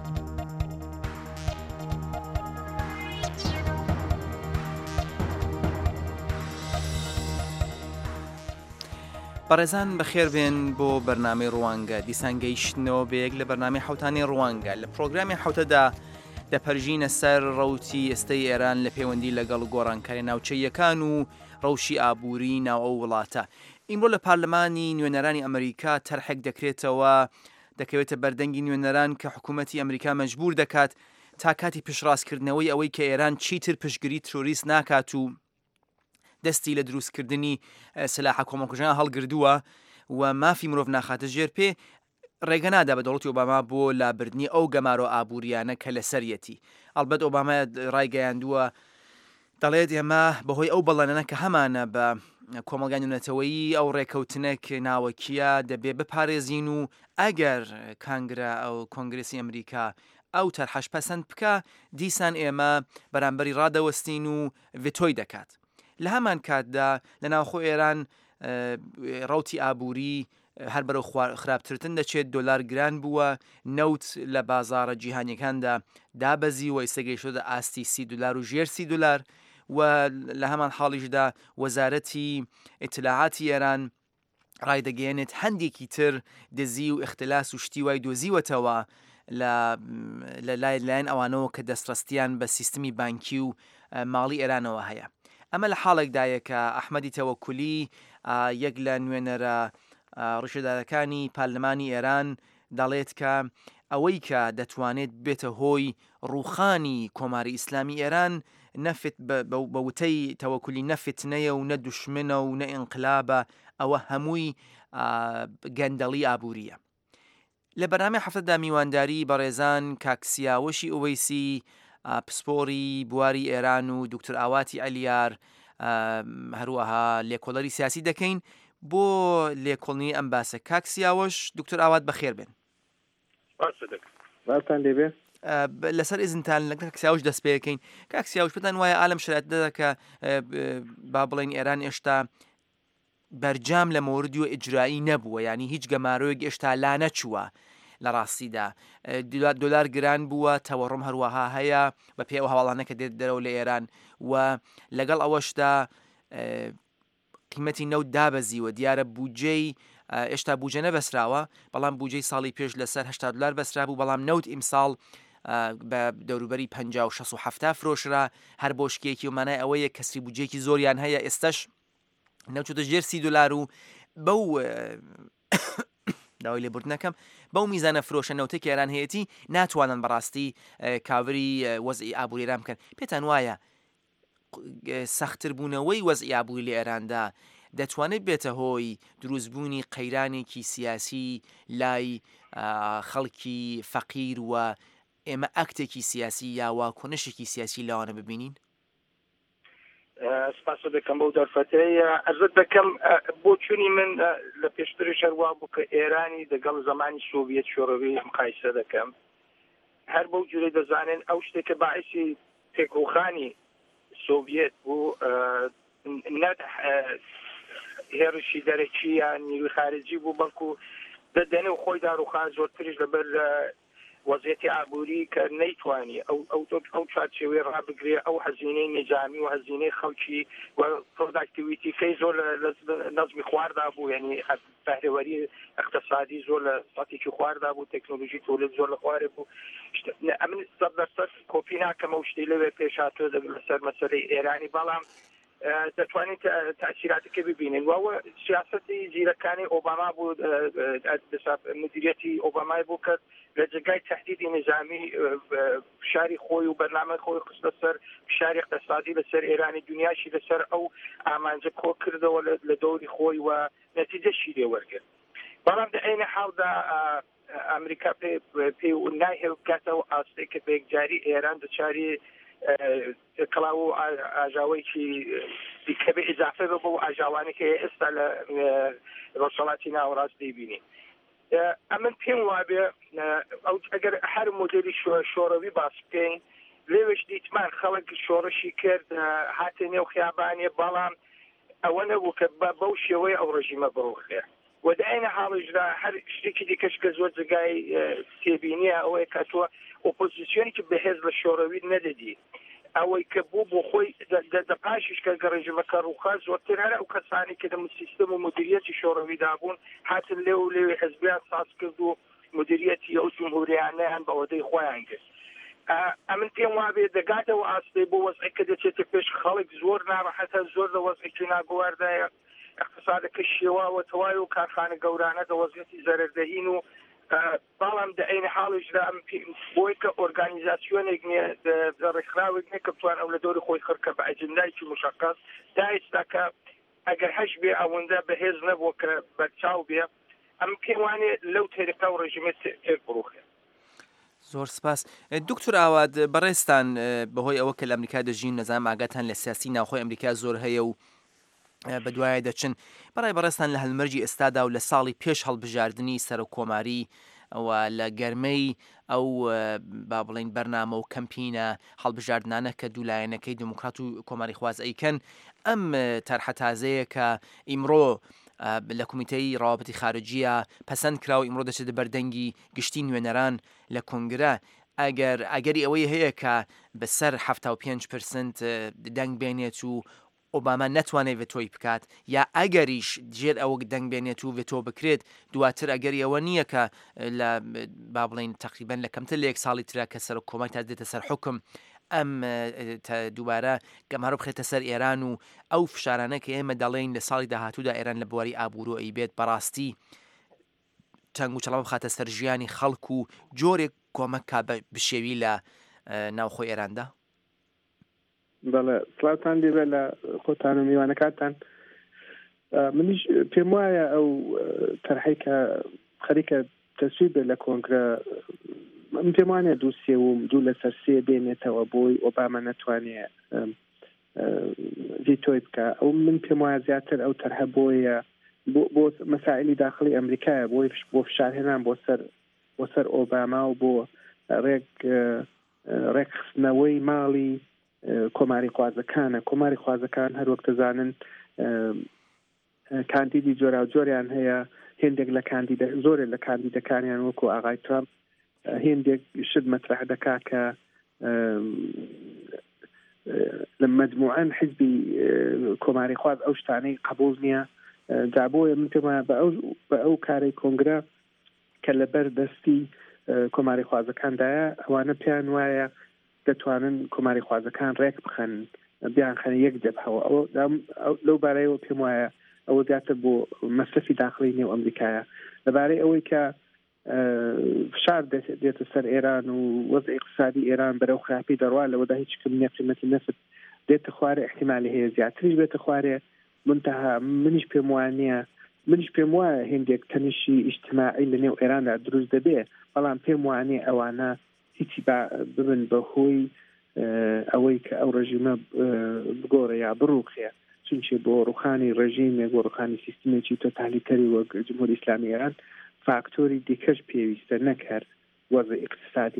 بەڕێزان بەخێربێن بۆ بەرنامەی ڕوانگە دیسان گەیشتنەوە بەیەک لە بەرنامەی حوتانی ڕوانگە لە پرۆگرامی حوتەدا دەپەرژینە سەر ڕەوتی ئێستەی ئێران لە پەیوەندی لەگەڵ گۆڕانکاری ناوچەیەکان و ڕەوشی ئابووری ناو ئەو وڵاتە. ئیمڕۆ لە پارلەمانی نوێنەرانی ئەمریکا تەرحێک دەکرێتەوە دەکەوێتە بەردەنگی نوێنەران کە حکوومەتی ئەمریکا مەجبور دەکات تا کاتی پشتڕاستکردنەوەی ئەوەی کە ئێران چیتر پشتگیری ترۆریست ناکات و دەستی لە دروستکردنی سلاح کۆمەڵکوژان هەڵگردووە و مافی مرۆڤ ناخاتە ژێر پێ ڕێگە نادا بە دەوڵەتی ئۆباما بۆ لابردنی ئەو گەمارۆ ئابووریانە کە لەسەرەتی. ئەڵبەت ئۆباما ڕایگەیاندووە دەڵێت ئێمە بەهۆی ئەو بەڵێنانە کە هەمانە بە کۆمەڵگای نوێنەتەوەیی ئەو ڕێکەوتنێک ناوەکیە دەبێ بپارێزین و ئەگەر کانگرا ئەو کۆنگرسی ئەمریکا ئەو تەرحەش پەسەند بکە دیسان ئێمە بەرامبەری ڕادەوەستین و ڤتۆی دەکات. لە هەمان کاتدا لە ناوخۆ ئێران ڕەوتی ئابووری هەر بەرەو خراپترتن دەچێت دۆلار گران بووە نەوت لە بازاڕە جیهانیەکاندا دابەزی و ئێستەگەیشتۆدە ئاستی $30 و ژێر $30 و لە هەمان حاڵیشدا وەزارەتی ئیتلاعاتی ئێران ڕایدەگەیەنێت هەندێکی تر دزی و اختلاس و شتی وای دۆزیوەتەوە لە لایەن ئەوانەوە کە دەستڕستیان بە سیستمی بانکی و ماڵی ئێرانەوە هەیە. ئەمە لە حاڵێکدایە کە ئەحمەدی تەوەکولی یەک لە نوێنەرە ڕشدارەکانی پارلەمانی ئێران دەڵێت کە ئەوەی کە دەتوانێت بێتە هۆی ڕوخانی کۆماری ئیسلامی ئێران نەفت بە وتەی تەوەکولی نەفتنەیە و نە دوشمنە و نە ئینقلابە ئەوە هەمووی گەندەڵی ئابووریە. لە بەرنامەی هەفتەدا میوانداری بەڕێزان کاکسیاوەشی ئوەیسی پسپۆری بواری ئێران و دکتۆر ئاواتی ئەلیار هەروەها لێکۆڵەری سیاسی دەکەین بۆ لێکۆڵنی ئەم باسە. کاکسیاوەش دکتۆر ئاوات بەخێر بێن. لەسەر ئیزنتان لە کاکسیاوش دەست پێەکەین. کاکسیاوش بتان وایە ئالەم شرایطەدا کە با بڵێن ئێران ئێشتا بەرجام لە مۆردی و ئیجرایی نەبووە، ینی هیچ گەمارۆیەک ئێشتا لا نەچووە لە ڕاستیدا. دۆلار گران بووە، تەوەڕم هەروەها هەیە بە پێ ئەو هەواڵانە کە دێت دەرەوە لە ئێران و لەگەڵ ئەوەشدا قیمەتی نەوت دابەزیوە. دیارە بودجەی ئێشتا بودجە نەبەسراوە، بەڵام بودجەی ساڵی پێش لەسەر $80 بەسرا بوو، بەڵام نەوت ئیمساڵ بە دەوروبەری 50-60 فرۆشرا هەر بۆ شکێکی ومانای ئەوەیە کەسری بودجێکی زۆریان هەیە. ئێستش نەوچۆتە ژێر $30 و بەو داوای لێبوردنەکەم بەو میزانە فرۆشە نەوتێکی ئێران هەیەی ناتوانن بەڕاستی کاوری وەزئی ئابووری ئێران بکەن. پێتان وایە سەختتر بوونەوەی وەزئی ئابووری لە ئێراندا دەتوانێت بێتە هۆی دروستبوونی قەیرانێکی سیاسی لای خەڵکی فەقیر و ئێمە ئەکتێکی سیاسی یاوا کۆنشێکی سیاسی لاوانە ببینین؟ سپاسۆ دەکەم بەو دەرفەتەیە ئەزت دەکەم بۆ چوونی من لە پێشتری شەروا بوو کە ئێرانی دەگەڵ زمانی سۆڤیەت شۆڕەوی مقایسە دەکەم. هەر بەو جوری دەزانن ئەو شتێکە باعثی تێکۆخانی سۆڤیەت بوو هێرشی دەرەکی یان نیروی خارجی بوو بەڵکو دەدەنێ و خۆی داڕوخان زۆرتریش لەبەر وەزیەتی ئابووری کە نەیتوانی ئەو چارچێوەی ڕابگرێ ئەو هەزینەی نظامی و هەزینەی خەڵکی و پرۆداکتیویتیکەی زۆر لە نەزمی خواردا بوو یعنی بەهرەوەری اقتصادی زۆر لە ساتێکی خواردا بوو تەکنۆلۆژی تولید زۆر لە خوارێ بوو ئەمن 100% کۆپی ناکەمە و شتەی لەوێ پێش هاتووە لەسەر مەسەلەی ئێرانی بەڵام دەتوانین تاثیراتەکە ببینین واوە سیاسەتی زیرەکانی ئۆباما بوو مدیریەتی ئۆبامای بوو کە لە جگای تهدیدی نظامی فشاری خۆی و بەرنامە خۆی خستە سەر فشاری اقتصادی لەسەر ئێرانی دنیاشی لەسەر ئەو ئامانجە کۆ کردەوە لە دەوری خۆی و نەتیجەشی لێ وەرگرت بەڵام لە عینە حاڵدا ئەمریکا پێی نایهێ بکاتەوە ئاستەی کە بەیەکجاری ئێران دچاری کڵاو و ئاژاوەیەکی کە بە ئیزافە بە بۆ ئاژاوانێکە ئێستا لە ڕۆژهەڵاتی ناوەڕاست دەیبینی ئەمن پێم وابێ ئەگەر هەر مۆدێلی شۆڕەوی باس بکەین لێوێش دیتمان خەڵک شۆڕشی کرد هاتە نێو خیابانێ بەڵام ئەوە نەبوو کە بەو شێوەی ئەو ڕژیمە بڕوخێ وەدایەنە حاڵژدا هەر شتێکی دیکەش کە زۆر جگای تێبینیە ئەوەیە کە تۆ ئۆپۆزیسیۆنێکی بەهێز لە شۆڕەوی نەدەدی ئەوەی کە بوو بۆ خۆی دەپاشیش کە ڕێژیمەکە ڕووخا زۆرتر هەر ئەو کەسانی کە لە سیستەم و مدیریەتی شۆڕەویدا بوون هاتن لێ و لێوێ حزبیان ساز کرد و مدیریەتی ئەو جمهوریانەیان بە وەدەی خۆیان کرد ئەمن پێم وابێ دەگاتەوە ئاستەی بۆ وەزعی کە دەچێتە پێش خەڵک زۆر ناڕەحەتە زۆر لە وەزعێکی ناگواردایە اقتصادەکە شێواوە تەواوی و کارخانە گەورانە دەوەزێتی زەرەردەهین و بەڵام دە عینە حاڵشدا بۆی کە ئۆرگانیزاسیۆنێک ڕێکخراوێک نیە کە بتوان ئەو لە دەوری خۆی خڕکە بە ئەجندایکی مشخص دایستا کە ئەگەر هەش بێ ئەوەندە بەهێز نەبووە کە بەرچاو بێ ئەم پێم وانێ لەو تێرەکە و ڕێژیمێت تێک بڕوخێ زۆر سپاس دکتور ئاواد بەڕێستان بەهۆی ئەوە کە لە ئەمریکا دەژین نەزانم ئاگاتان لە سیاسی ناوخۆی ئەمریکا زۆر هەیە و بەدوایە دەچن بەڕێستان لە هەلمەرجی ئێستادا و لە ساڵی پێش هەڵبژاردننی سەر و کۆماری ئەوە لە گەرمەی ئەو با بڵین بەرنامە و کەمپینە هەڵبژاردنانە کە دوولایەنەکەی دموکرات و کۆماری خواز ئەیکەن ئەم تەرحە تازەیە کە ئیمڕۆ لە کۆمیتەی ڕاوەبەتی خارجیە پەسەند کراوە ئیمڕۆ دەچێت بەردەنگی گشتی نوێنەران لە کۆنگرە ئەگەری ئەوەی هەیە کە بەسەر 75% دەنگ بێنێت و ئۆباما نەتوانێت ڤێتۆی بکات یا ئەگەریش جێر ئەوە دەنگ بێنێت و ڤێتۆ بکرێت دواتر ئەگەری ئەوە نییە کە لە با بڵین تقریبەن لە کەمتر لە 1 ساڵی ترا کە سەر کۆمای تا دێتە سەر حکم ئەم دووبارە گەمارە بخێتە سەر ئێران و ئەو فشارانە کە ئێمە دەڵێن لە ساڵی داهاتوودا ئێران لە بواری ئابوورۆ ئەیبێت بەڕاستی چەنگ و چەڵاو بخاتە سەر ژیانی خەڵک و جۆرێک کۆمەک کا بشێوی لە ناوخۆی ئێراندا بەڵێ سڵاتان لێبێ لە خۆتان و میوانەکاتان منیش پێم وایە ئەو تەرحەی کە خەریکە تەسویب بێت لە کۆنگرە من پێم وانێ دوو لەسەر سێ بێنێتەوە بۆی ئۆباما نەتوانێت ڤیتۆی بکە ئەو من پێم وایە زیاتر ئەو تەرحە بۆیە بۆ مەسائلی داخلی ئەمریکایە بۆ فشارهێنان بۆ سەر ئۆباما و بۆ ڕێکخستنەوەی ماڵی کۆماری خوازەکان هەر وەک دەزانن کاندیدی جۆرا و جۆریان هەیە هێندێک لە زۆرێک لە کاندیدەکانیان وەکو ئاغای ترامپ هێندێک شت مەطرح دەکا کە لە مەجموعەن حیزبی کۆماری خواز ئەو شتانەی قبول نییە جابۆیە من پێم وایە بە ئەو کارەی کۆنگرە کە لەبەر دەستی کۆماری خوازەکاندایە ئەوانە پێیان وایە دەتوانن کۆماری خوازەکان ڕێک بخەن بیان خەنە یەک جەبهەوە لەو بارەیەوە پێم وایە ئەوە زیاتر بۆ مەصرفی داخلی نێو ئەمریکایە لەبارەی ئەوەی کە فشار دێتە سەر ئێران و وەزعی اقتصادی ئێران بەرەو خراپی دەڕوا لەوەدا هیچ کەم قیمەتی نەفت دێتە خوارێ احتیمالی هەیە زیاتریش بێتە خوارێ منتەها منیش پێم وایە هێندێک تەنیشی ئیجتیماعی لە نێو ئێراندا دروست دەبێ بەڵام پێم وانێ ئەوانە هیچی ببن بەهۆی ئەوەی کە ئەو ڕژیمە بگۆڕە یا بڕوخێ چونچێ بۆ ڕوخانی ڕژیمێک بۆ ڕوخانی سیستمێکی تۆتالیتەری وەک جمهوری ئیسلامی ئێران فاکتۆری دیکەش پێویستە نەکرد وەزع اقتصادی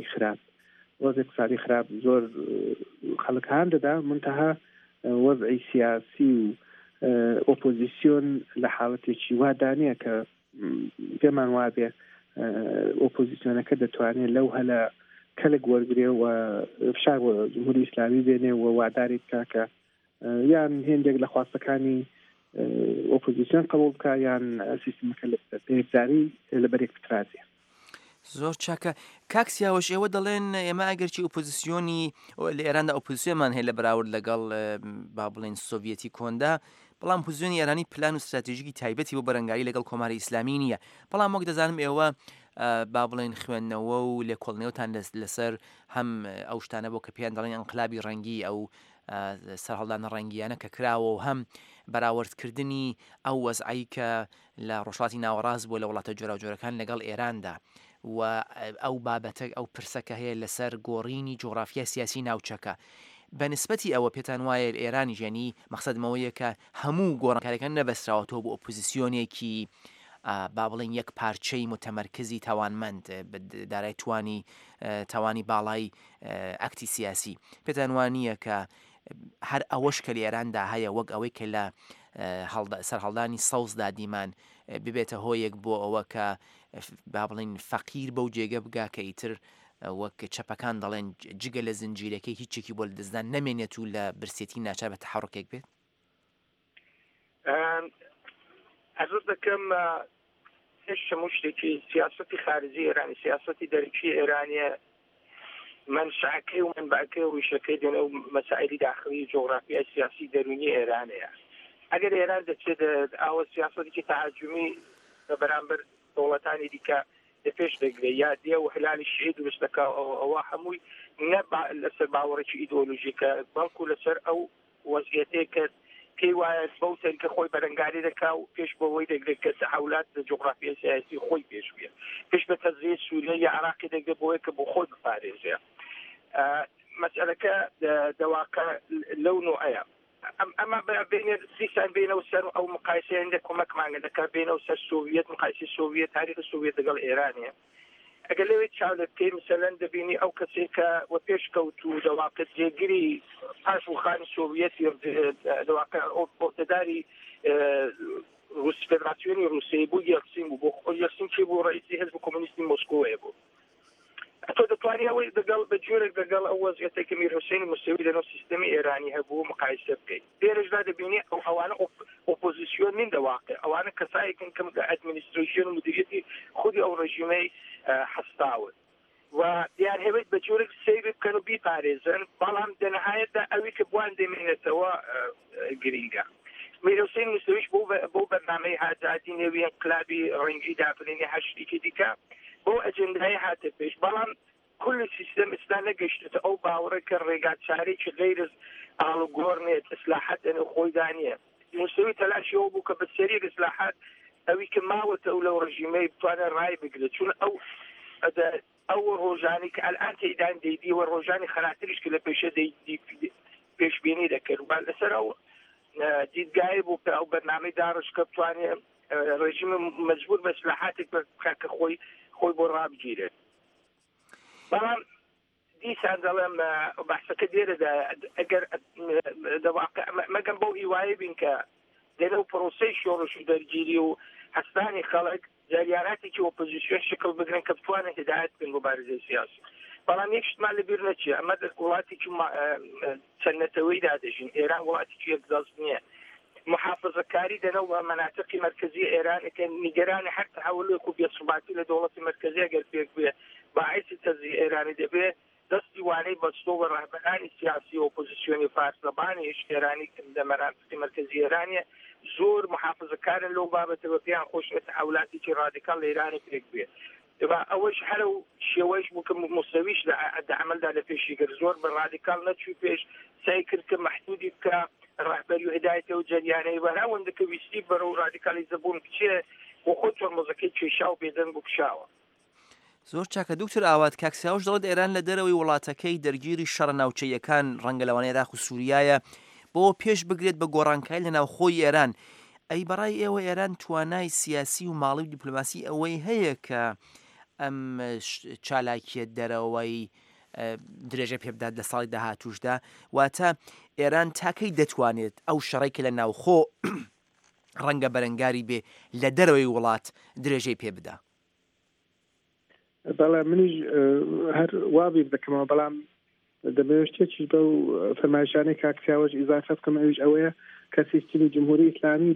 خراپ زۆر خەڵک هەان دەدا منتەها وەزعی سیاسی و ئۆپۆزیسیۆن لە حاڵەتێکی وادانەیە کە پێمان وابێ ئۆپۆزیسیۆنەکە دەتوانێت لەو هەلە کەلک وەرگێ و فشار بۆ جمهوری ئیسلامی بێنێ و واداری بکە یان هێندێک لە خواستەکانی ئۆپۆزیسیۆن قبول بکە یان سیستمەکە بێزاری لەبەرێک بترازێ. زۆر چاکە کاکسیاوەش ئێوە دەڵێن ئێمە ئەگەرچی ئۆپۆزیسیۆنی لە ئێراندا ئۆپۆزیسیۆنمان هەیە لە بەراورد لەگەڵ با بڵێن سۆڤیەتی کۆندا، بەڵام ئۆپۆزیسیۆنی ئێرانی پلان و استراتیژیکی تایبەتی بۆ بەرەنگاری لەگەڵ کۆماری ئیسلامی نییە. بەڵام وەک دەزانم ئێوە با بڵێن خوێندنەوە و لێکۆڵنەوەتان لەسەر هەم ئەو شتانە بۆ کە پێیان دەڵێن ئەنقلابی ڕەنگی ئەو سەرهەڵدانە ڕەنگیانە کە کراوە و هەم بەراوردکردنی ئەو وەزعی کە لە ڕۆژهەڵاتی ناوەڕاست بووە لە وڵاتە جۆراوجۆرەکان لەگەڵ ئێراندا و ئەو بابەتە ئەو پرسەکە هەیە لەسەر گۆڕینی جۆغرافیای سیاسی ناوچەکە. بەنسبەتی ئەوە پێتان وایە ئێرانی ژێنی مەقسەدمەوەیە کە هەموو گۆڕانکاریەکان نەبەستراوەتەوە بۆ ئۆپۆزیسیۆنێکی با بڵێن یەک پارچەی متەمەرکزی تاوانمەند دارای توانی باڵای ئەکتی سیاسی. پێتان وانییە کە هەر ئەوەش کە لە ئێراندا هەیە وەک ئەوەی کە لە سەرهەڵدانی سەوزدا دیمان ببێتە هۆیەک بۆ ئەوە کە با بڵێن فەقیر بەو جێگە بگا کە ئیتر وەک چەپەکان دەڵێن جگە لە زنجیرەکەی هیچێکی بۆ لە دەستدان نەمێنێت و لە برسێتی ناچار بە تەحەڕوکێک بێت. ئەزۆر دەکەم هیچ هەموو شتێکی سیاسەتی خارجی ئێرانی سیاسەتی دەرەکی ئێرانیە منشعەکەی و منبعەکەی و ڕیشەکەی دێنە و مەسائلی داخلی جۆغرافیای سیاسی دەرونی ئێرانەیە. ئەگەر ئێران دەچێت ئاوە سیاسەتێکی تەهاجومی لە بەرامبەر دەوڵەتانی دیکە پێش دەگرێت یا دێ و هلال شیعی دروست دەکا ئەوە هەمووی نە لەسەر باوەڕێکی ئیدۆلۆژیکە بەڵکو لەسەر ئەو وەزعیەتەیە کە پێی وایە بەو تەریکە خۆی بەرەنگاری دەکا و پێش بەوەی دەگرێت کە تەحوڵات لە جۆغرافیای سیاسی خۆی پێش بێت پێش بە تەزیە سووریا یا عراقی دەگرێت بۆیە کە بۆ خۆی بپارێزێ. مەسئلەکە دەواقع لەو نوعەیە. ئەمە بینێ سیسان بینەوە سەر ئەو مقایسەیە کۆمەکمانگە دەکات بینەوە سەر سۆڤیەت مقایسەی سۆڤیەت تاریخ سۆڤیەت لەگەڵ ئێرانیە. ئەگەر لەوێ چاو دەکەی مەسەلەن دەبینی ئەو کەسێک کە وە پێش کەوتو دەواقع جێگیری پاشوخانی سۆڤیەتی دەواقع ئۆتەداری فێدراسیۆنی رووسیای بوو یەلسین بوو بۆ یەلسین چی بوو ڕئیسی حزب کۆمونیستی مۆسکۆیە بوو. تۆ دەتوانانی ئەوەی دەگەڵ بە جۆرێک دەگەڵ ئەو وەزعیەتێک کە میرحوسێنی موسەوی لەنەو سیستەمی ئێرانی هەبوو مقایسە بکەیت. لێرەشدا دەبینی ئەوانە ئۆپۆزیسیۆن نین دەواقع ئەوانە کەسایەکن کەم کە ئەدمینیستریشن و مدیریەتی خودی ئەو ڕژیمەی هەستاون و دیار هەوێت بە جۆرێک سەیری بکەن و بیپارێزن بەڵام دەنەهایەتدا ئەوی کە بوان دەمێنێتەوە گرینگە. میرحوسێن موسەویش بۆ بەرنامەی هاجاتی نێوی انقلابی ڕەنگی دابنینی هەشتێکی دیکە بۆ ئەجندای هاتە پێش بەڵام كل سیستم ئستا نەگەشتێتە ئەو باوەڕە کە ڕێگاچارێکی غیر ئاڵوگۆڕنێت ئیسلاحات ئەنە خۆی دانیە. موسەوی تەلاشیەوە بوو کە بە سەریع ئیسلاحات ئەوی کە ماوەتە ئەو لەو ڕژیمەی بتوانێت ڕای بگرێت چون ئەو ڕۆژانی کە ئەلئان تێیدان دەیدیوە ڕۆژانی خەراتریش کە لە پێشە پێشبینی دەکرد و لەسەر ئەو دیدگای بوو کە ئەو بەرنامەی داڕشکە بتوانێت ڕژیم مەجبور بە ئیسلاحاتێک بکات کە خۆی بۆ ڕابگیرێت. بەڵام دیسان دەڵێم بەحسەکە دێرەدا ئەگەر دەواقع مەگەم بەو هیوایە بین کە دێنە و پرۆسەی شۆڕش و دەرگیری و هەستانی خەڵک جاریاناتێکی ئۆپۆزیسیۆن شکل بگرن کە بتوانێت هدایەت بکەن بۆ بارزەی سیاسی. بەڵام یەک شتمان لەبیر نەچێ ئەمە وڵاتێکی چەندەتەوەی دادەژین ئێران وڵاتێکی یەکدەست نییە. محافظەکاری دەنەوە مەناتقی مرکزی ئێران کە نیگەرانی هەر تەحولێک و بێثباتی لە دەوڵەتی مرکزی ئەگەر پێک بێ باعثی تەزیع ئێرانی دەبێت دەستی وانەی بەستۆ بە ڕاهبەرانی سیاسی ئۆپۆزیسیۆنی فارسەبانیش ئێرانی لە مەناتقی مرکزی ئێرانیە زۆر محافظەکارن لەو بابەتەوە پێیان خۆشنە تەحولاتێکی ڕادیکال لە ئێرانی پێک بێت. ئەوەش هەرە و شێوەیەش بوو کە موسەویش لە عەمەلدا لە پێشیگەر زۆر بە ڕادیکال نەچوو پێش سعی کرد کە مەحدودی بکە ڕاهبەری و هدایەتە و جەریانەی بەراوەندەکە ویستی بەرەو ڕادیکالیزە بوون بچێ بۆ خۆ تۆرمۆزەکەی کێشا و بێدەنگ و کشاوە. زۆر چاکە دوکتۆر ئاوات کاکسیاوش دەڵێت ئێران لە دەرەوەی وڵاتەکەی دەرگیری شەڕ ناوچەیەکان ڕەنگە لەوانەیە عێراق و سووریایە بۆ پێش بگرێت بە گۆڕانکاری لە ناوخۆی ئێران. ئەی بەڕای ئێوە ئێران توانای سیاسی و ماڵی و دیپلۆماسی ئەوەی هەیە کە ئەم چالاکیە دەرەوەی درێژە پێبدات لە ساڵی داهاتوشدا واتە ئێران تاکەی دەتوانێت ئەو شەڕێکی لە ناوخۆ ڕەنگە بەرەنگاری بێ لە دەرەوەی وڵات درێژەی پێ بدا. بەڵام منیش هەر وابیر دەکەمەوە بەڵام دەبێت شتێکی بە و فەرمایشانەی کاکسیاوەش ئیزافە بکەم ئەویش ئەوەیە کە سیستمی جمهوری ئیسلامی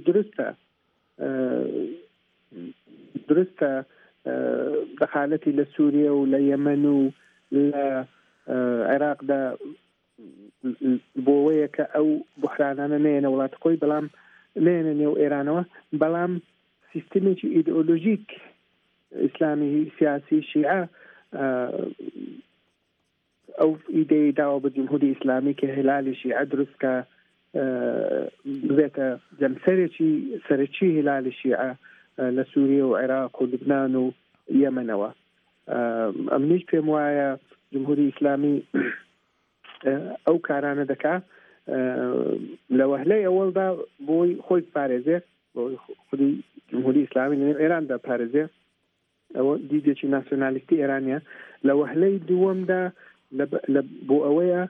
درستە دەخالەتی لە سووریا و لە یەمەن و لە عێراقدا بۆوەیە کە ئەو بحرانانە نێنە وڵات خۆی بەڵام نێنە نێو ئێرانەوە بەڵام سیستمێکی ئیدئۆلۆژیک ئیسلامی سیاسی شیعە ئەو ئیدەی داوە بە جمهوری ئیسلامی کە هلالی شیعە دروستکە بێتە جەمسەرێکی سەرەکی هلالی شیعە لە سووریا و عێراق و لوبنان و یەمەنەوە. ئەمنیش پێم وایە جمهوری ئیسلامی ئەو کارانە دەکا لە وهلەی ئەوەڵدا بۆی خۆی پارێزێت بۆی خودی جمهوری ئیسلامی لە ئێراندا پارێزێت ئەوە دیدێکی ناسیۆنالیستی ئێرانیە لە وهلەی دووەمدا بۆ ئەوەیە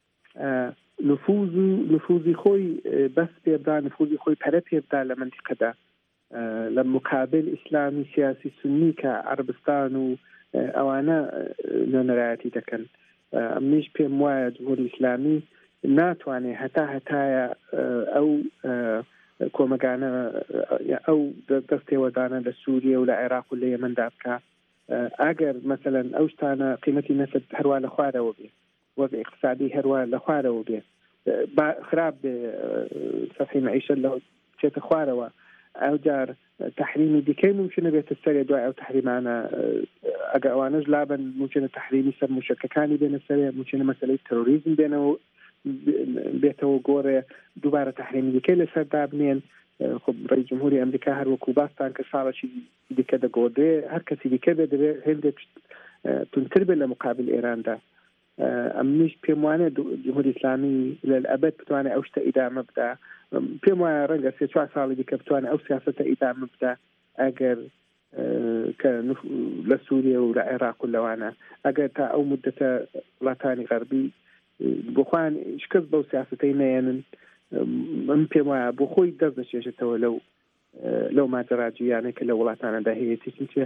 نفوزی خۆی بەس پێبدا نفوزی خۆی پەرە پێبدا لە منتیقەدا لە مقابل ئیسلامی سیاسی سنی کە عەربستان و ئەوانە نۆنەرایەتی دەکەن. ئەمنیش پێم وایە جمهوری ئیسلامی ناتوانێت هەتایە ئەو کۆمەگانە ئەو دەستێوەدانە لە سووریا و لە عێراق و لە یەمەندا بکە ئەگەر مەسەلەن ئەو شتانە قیمەتی نەفت هەروە لە خوارەوە بێ وەک اقتصادی هەروە لە خوارەوە بێ خراپ بێ سەفحی مەعیشە لە چێتە خوارەوە ئەو جار تحریمی دیکەی ممکنە بێتە سەرێ دوای ئەو تحریمانە ئەگە ئەوانەش لابن ممکنە تحریمی سەر موشکەکانی بێنە سەرێ ممکنە مەسەلەی تەرۆریزم بێنەوە بێتەوە گۆڕێ دووبارە تحریمی دیکەی لەسەر دابنێن. خب ڕێی جمهوری ئەمریکا هەروەکو باستان کە ساڵێکی دیکە دەگۆڕێ هەر کەسی دیکە بێ دەبێت هێندێک تونتر بێت لە مقابل ئێراندا. ئەمنیش پێم وانێ جمهوری ئیسلامی لەلئەبەد بتوانێت ئەو شتە ئیدامە بدا. پێم وایە ڕەنگە 3-4 ساڵی دیکە بتوانێت ئەو سیاسەتە ئیدامە بدا ئەگەر کە لە سووریا و لە عێراق و لەوانە ئەگەر تا ئەو مدەتە وڵاتانی غەربی بۆخۆیان شکست بەو سیاسەتەی نەیەنن من پێم وایە بۆ خۆی دەست دەچێشێتەوە لەو ماجەراجویانەی کە لە وڵاتانەدا هەیەی چونکە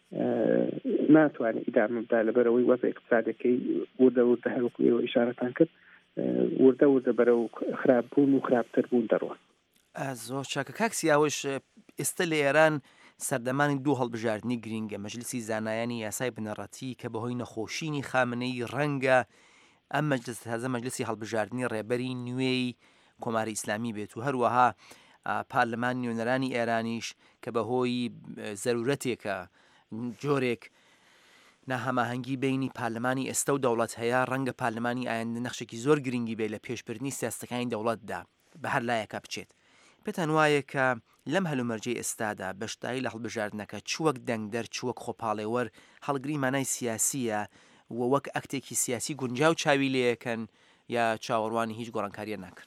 ناتوانێت ئیدامە بدا لەبەرەوەی وەزع اقتصادەکەی وردە هەروەکو ئێوە ئیشارەتان کرد وردە بەرەو خراپبوون و خراپتر بوون دەڕوە. زۆر چاکە کاکسیاوەش ئێستا لە ئێران سەردەمانی دوو هەڵبژاردننی گرینگە مەجلیسی زانایانی یاسای بنەڕەتی کە بەهۆی نەخۆشینی خامنەی ڕەنگە ئەم مەجلس هەزە مەجلیسی هەڵبژاردننی ڕێبەری نوێی کۆماری ئیسلامی بێت و هەروەها پارلەمان نوێنەرانی ئێرانیش کە بەهۆی زەرورەتێکە جۆرێک ناهەماهەنگی بینی پارلەمانی ئێستا و دەوڵەت هەیە ڕەنگە پارلەمانی ئایندە نەخشێکی زۆر گرنگی بێت لە پێشبردننی سیاستەکانی دەوڵەتدا بە هەر لایەکە بچێت. پێتان وایە کە لەم هەلومەرجەی ئێستادا بەشداری لە هەڵبژاردنەکە چوەک دەنگدەر چوەک خۆپاڵێوەر هەڵگری مانای سیاسیە و وەک ئەکتێکی سیاسی گونجاو چاوی لێەکەن یا چاوەڕوانی هیچ گۆڕانکاریە ناکەن.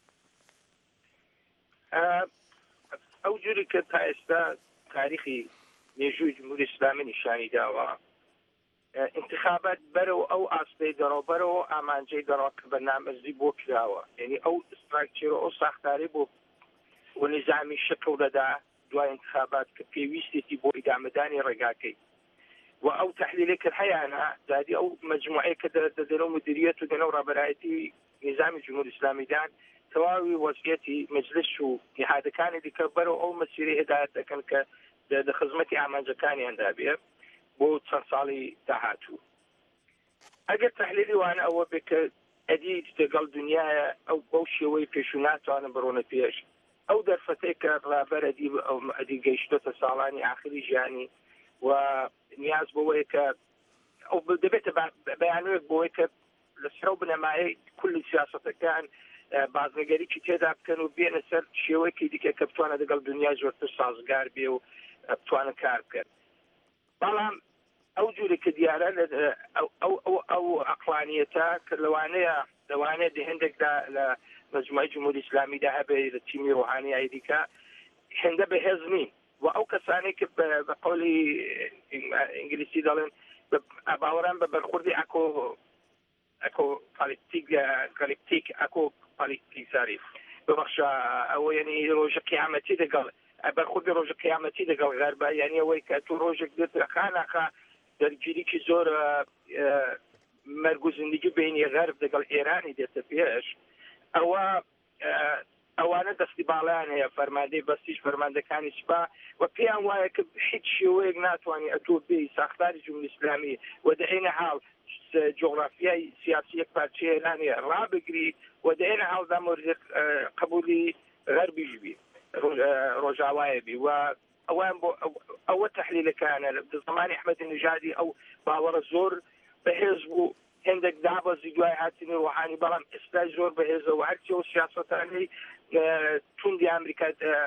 ئەو جوری کە تا ئێستا تاریخی مێژووی جمهوری ئیسلامی نیشانی داوە انتخابات بەرەو ئەو ئاستەی دەڕۆ بەرەوە ئامانجەی دەڕۆ کە بەرنامەرزی بۆ کراوە یعنی ئەو استراکچێرە ئەو ساختاری بۆ و نظامی شکل دەدا دوای انتخابات کە پێویستێتی بۆ ئیدامەدانی ڕێگاکەی و ئەو تحلیلێکرد هەیەە دادی ئەو مجموعەیە کە دەدەنەوە مدیریەت و دەنەوە ڕێبەرایەتی نظامی جمهوری ئیسلامیدان تەواوی وەزعیەتی مەجلس و نهادەکانی دیکە بەرەو ئەو مەسیرەی هدایەت دەکەن کە لە خزمەتی ئامانجەکانیاندا بێت بۆ چەند ساڵی داهاتوو. ئەگەر تحلیلی وانە ئەوە بێت کە ئەدی لەگەڵ دنیاە ئەو بەو شێوەی پێش و ناتوانن بڕۆنە پێش ئەو دەرفەتەی کە ڕابەر ئەدی گەیشتۆتە ساڵانی ئاخری ژیانی و نیاز بەوەیە کە ئەو دەبێتە بەیانوێک بۆی کە لەسەر بنەمایە کولی سیاسەتەکان بازنەگەریکی تێدا بکەن و بێنە سەر شێوەیەکی دیکە کە بتوانە دەگەڵ دنیا زۆرتر سازگار بێ و بتوانە کار بکەن. بەڵام ئەو جوری کە دیارە ئەو عەقلانیەتە کە لەوانەیە هێندێکدا لە مجموعەی جمهوری ئیسلامیدا هەبێ لە تیمی ڕوحانیایی دیکە هێندە بەهێز نین و ئەو کەسانی کە بە قەولی ئینگلیسی دەڵێن باوەڕان بە بەرخوردی اكو كاليبتيك اكو باليتيك ساري ببخشا او يعني روج قيامتي دقل برخود روج قيامتي دقل غربا يعني وي كاتو روج قلت خانقه درجيلي كي زور مركز نيجي بين غرب دقل ايراني ديت فيش ئەوانە دەستی باڵیان هەیە فەرماندەی بەستیش فەرماندەکانی سوپا و پێیان وایە کە هیچ شێوەیەک ناتوانێت ئەتۆ بێی ساختاری جمهوری ئیسلامی و دەعینە حاڵ جغرافیای سیاسی یەک پارچەیە ئێرانیە ڕابگری و دەعینە حاڵدا مورد قبولی غەربیش بی ڕۆژاوایە بی و ئەوە تەحلیلەکانە لە زمانی ئەحمەد نژادی ئەو باوەڕە زۆر بەهێز بوو هندێک دابەزی دوای هاتنی ڕوحانی بەڵام ئێستا زۆر بەهێزەوە هەرچی و سیاسەتانی توندی ئەمریکا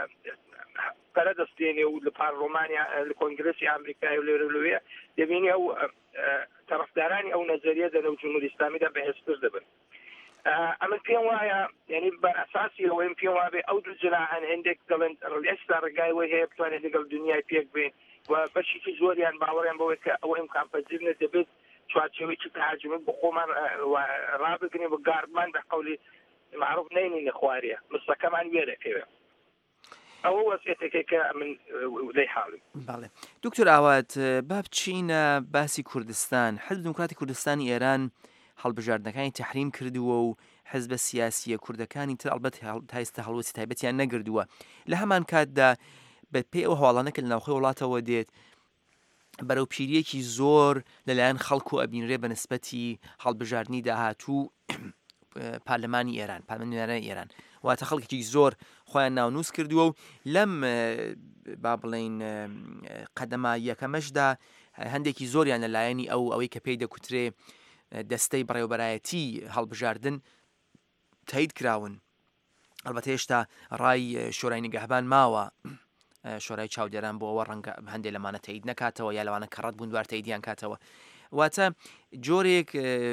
پەرە دەستێنێ و لە پارلۆمانیا لە کۆنگرسی ئەمریکای و لێرە لەوێ دەبینی ئەو تەرەفدارانی ئەو نەزەریە دەنە و جمهوری ئیسلامیدا بەهێزتر دەبن. ئەمن پێم وایە یعنی بەر ئەساسی ئەوەیم پێم وابێ ئەو دوو جناحان هەندێک دەڵێن ئێستا ڕێگای وەی هەیە بتوانێت لەگەڵ دنیای پێک بێن و بەشێکی زۆریان باوەڕیان بەوەی کە ئەوە ئیمکانپەذیر دەبێت چوارچێوەیەکی تەهاجمی بخۆمان ڕابگرین بە گاردمان بە قەولی معروف نینینە خواریە مستەکەمان وێرەکەوێ ئەوە وەسیەتێکێک کە من لەی حاڵم. بەڵێ دکتۆر ئاوات با بچینە باسی کوردستان. حزب دموکراتی کوردستانی ئێران هەڵبژاردنەکانی تەحریم کردووە و حزبە سیاسیە کوردەکانی تر ئەلبەت تا ئێستا هەڵوەسی تایبەتیان نەگردووە. لە هەمان کاتدا بە پێی ئەو هەواڵانە کە لە ناوخۆی وڵاتەوە دێت بەرەو پیرەیەکی زۆر لەلایەن خەڵکو ئەبینرێ بە نسبەتی هەڵبژاردننی داهاتوو پارلەمانی ئێران پارلەمانی ئێران واتە خەڵکێکی زۆر خۆیان ناونووس کردووە و لەم با بڵێن قەدەمە یەکەمەشدا هەندێکی زۆریان لەلایەنی ئەوەی کە پێی دەکوترێ دەستەی بەڕێوەبەرایەتی هەڵبژاردن تایید کراون. ئەلبەتە هێشتا ڕای شۆرای نیگەهبان ماوە شۆرای چاودێران بۆ ئەوە ڕەنگە هەندێک لەمانە تایید نەکاتەوە یا لەوانە کەڕەت بوون دوار تاییدیان کاتەوە. واتە جۆرێک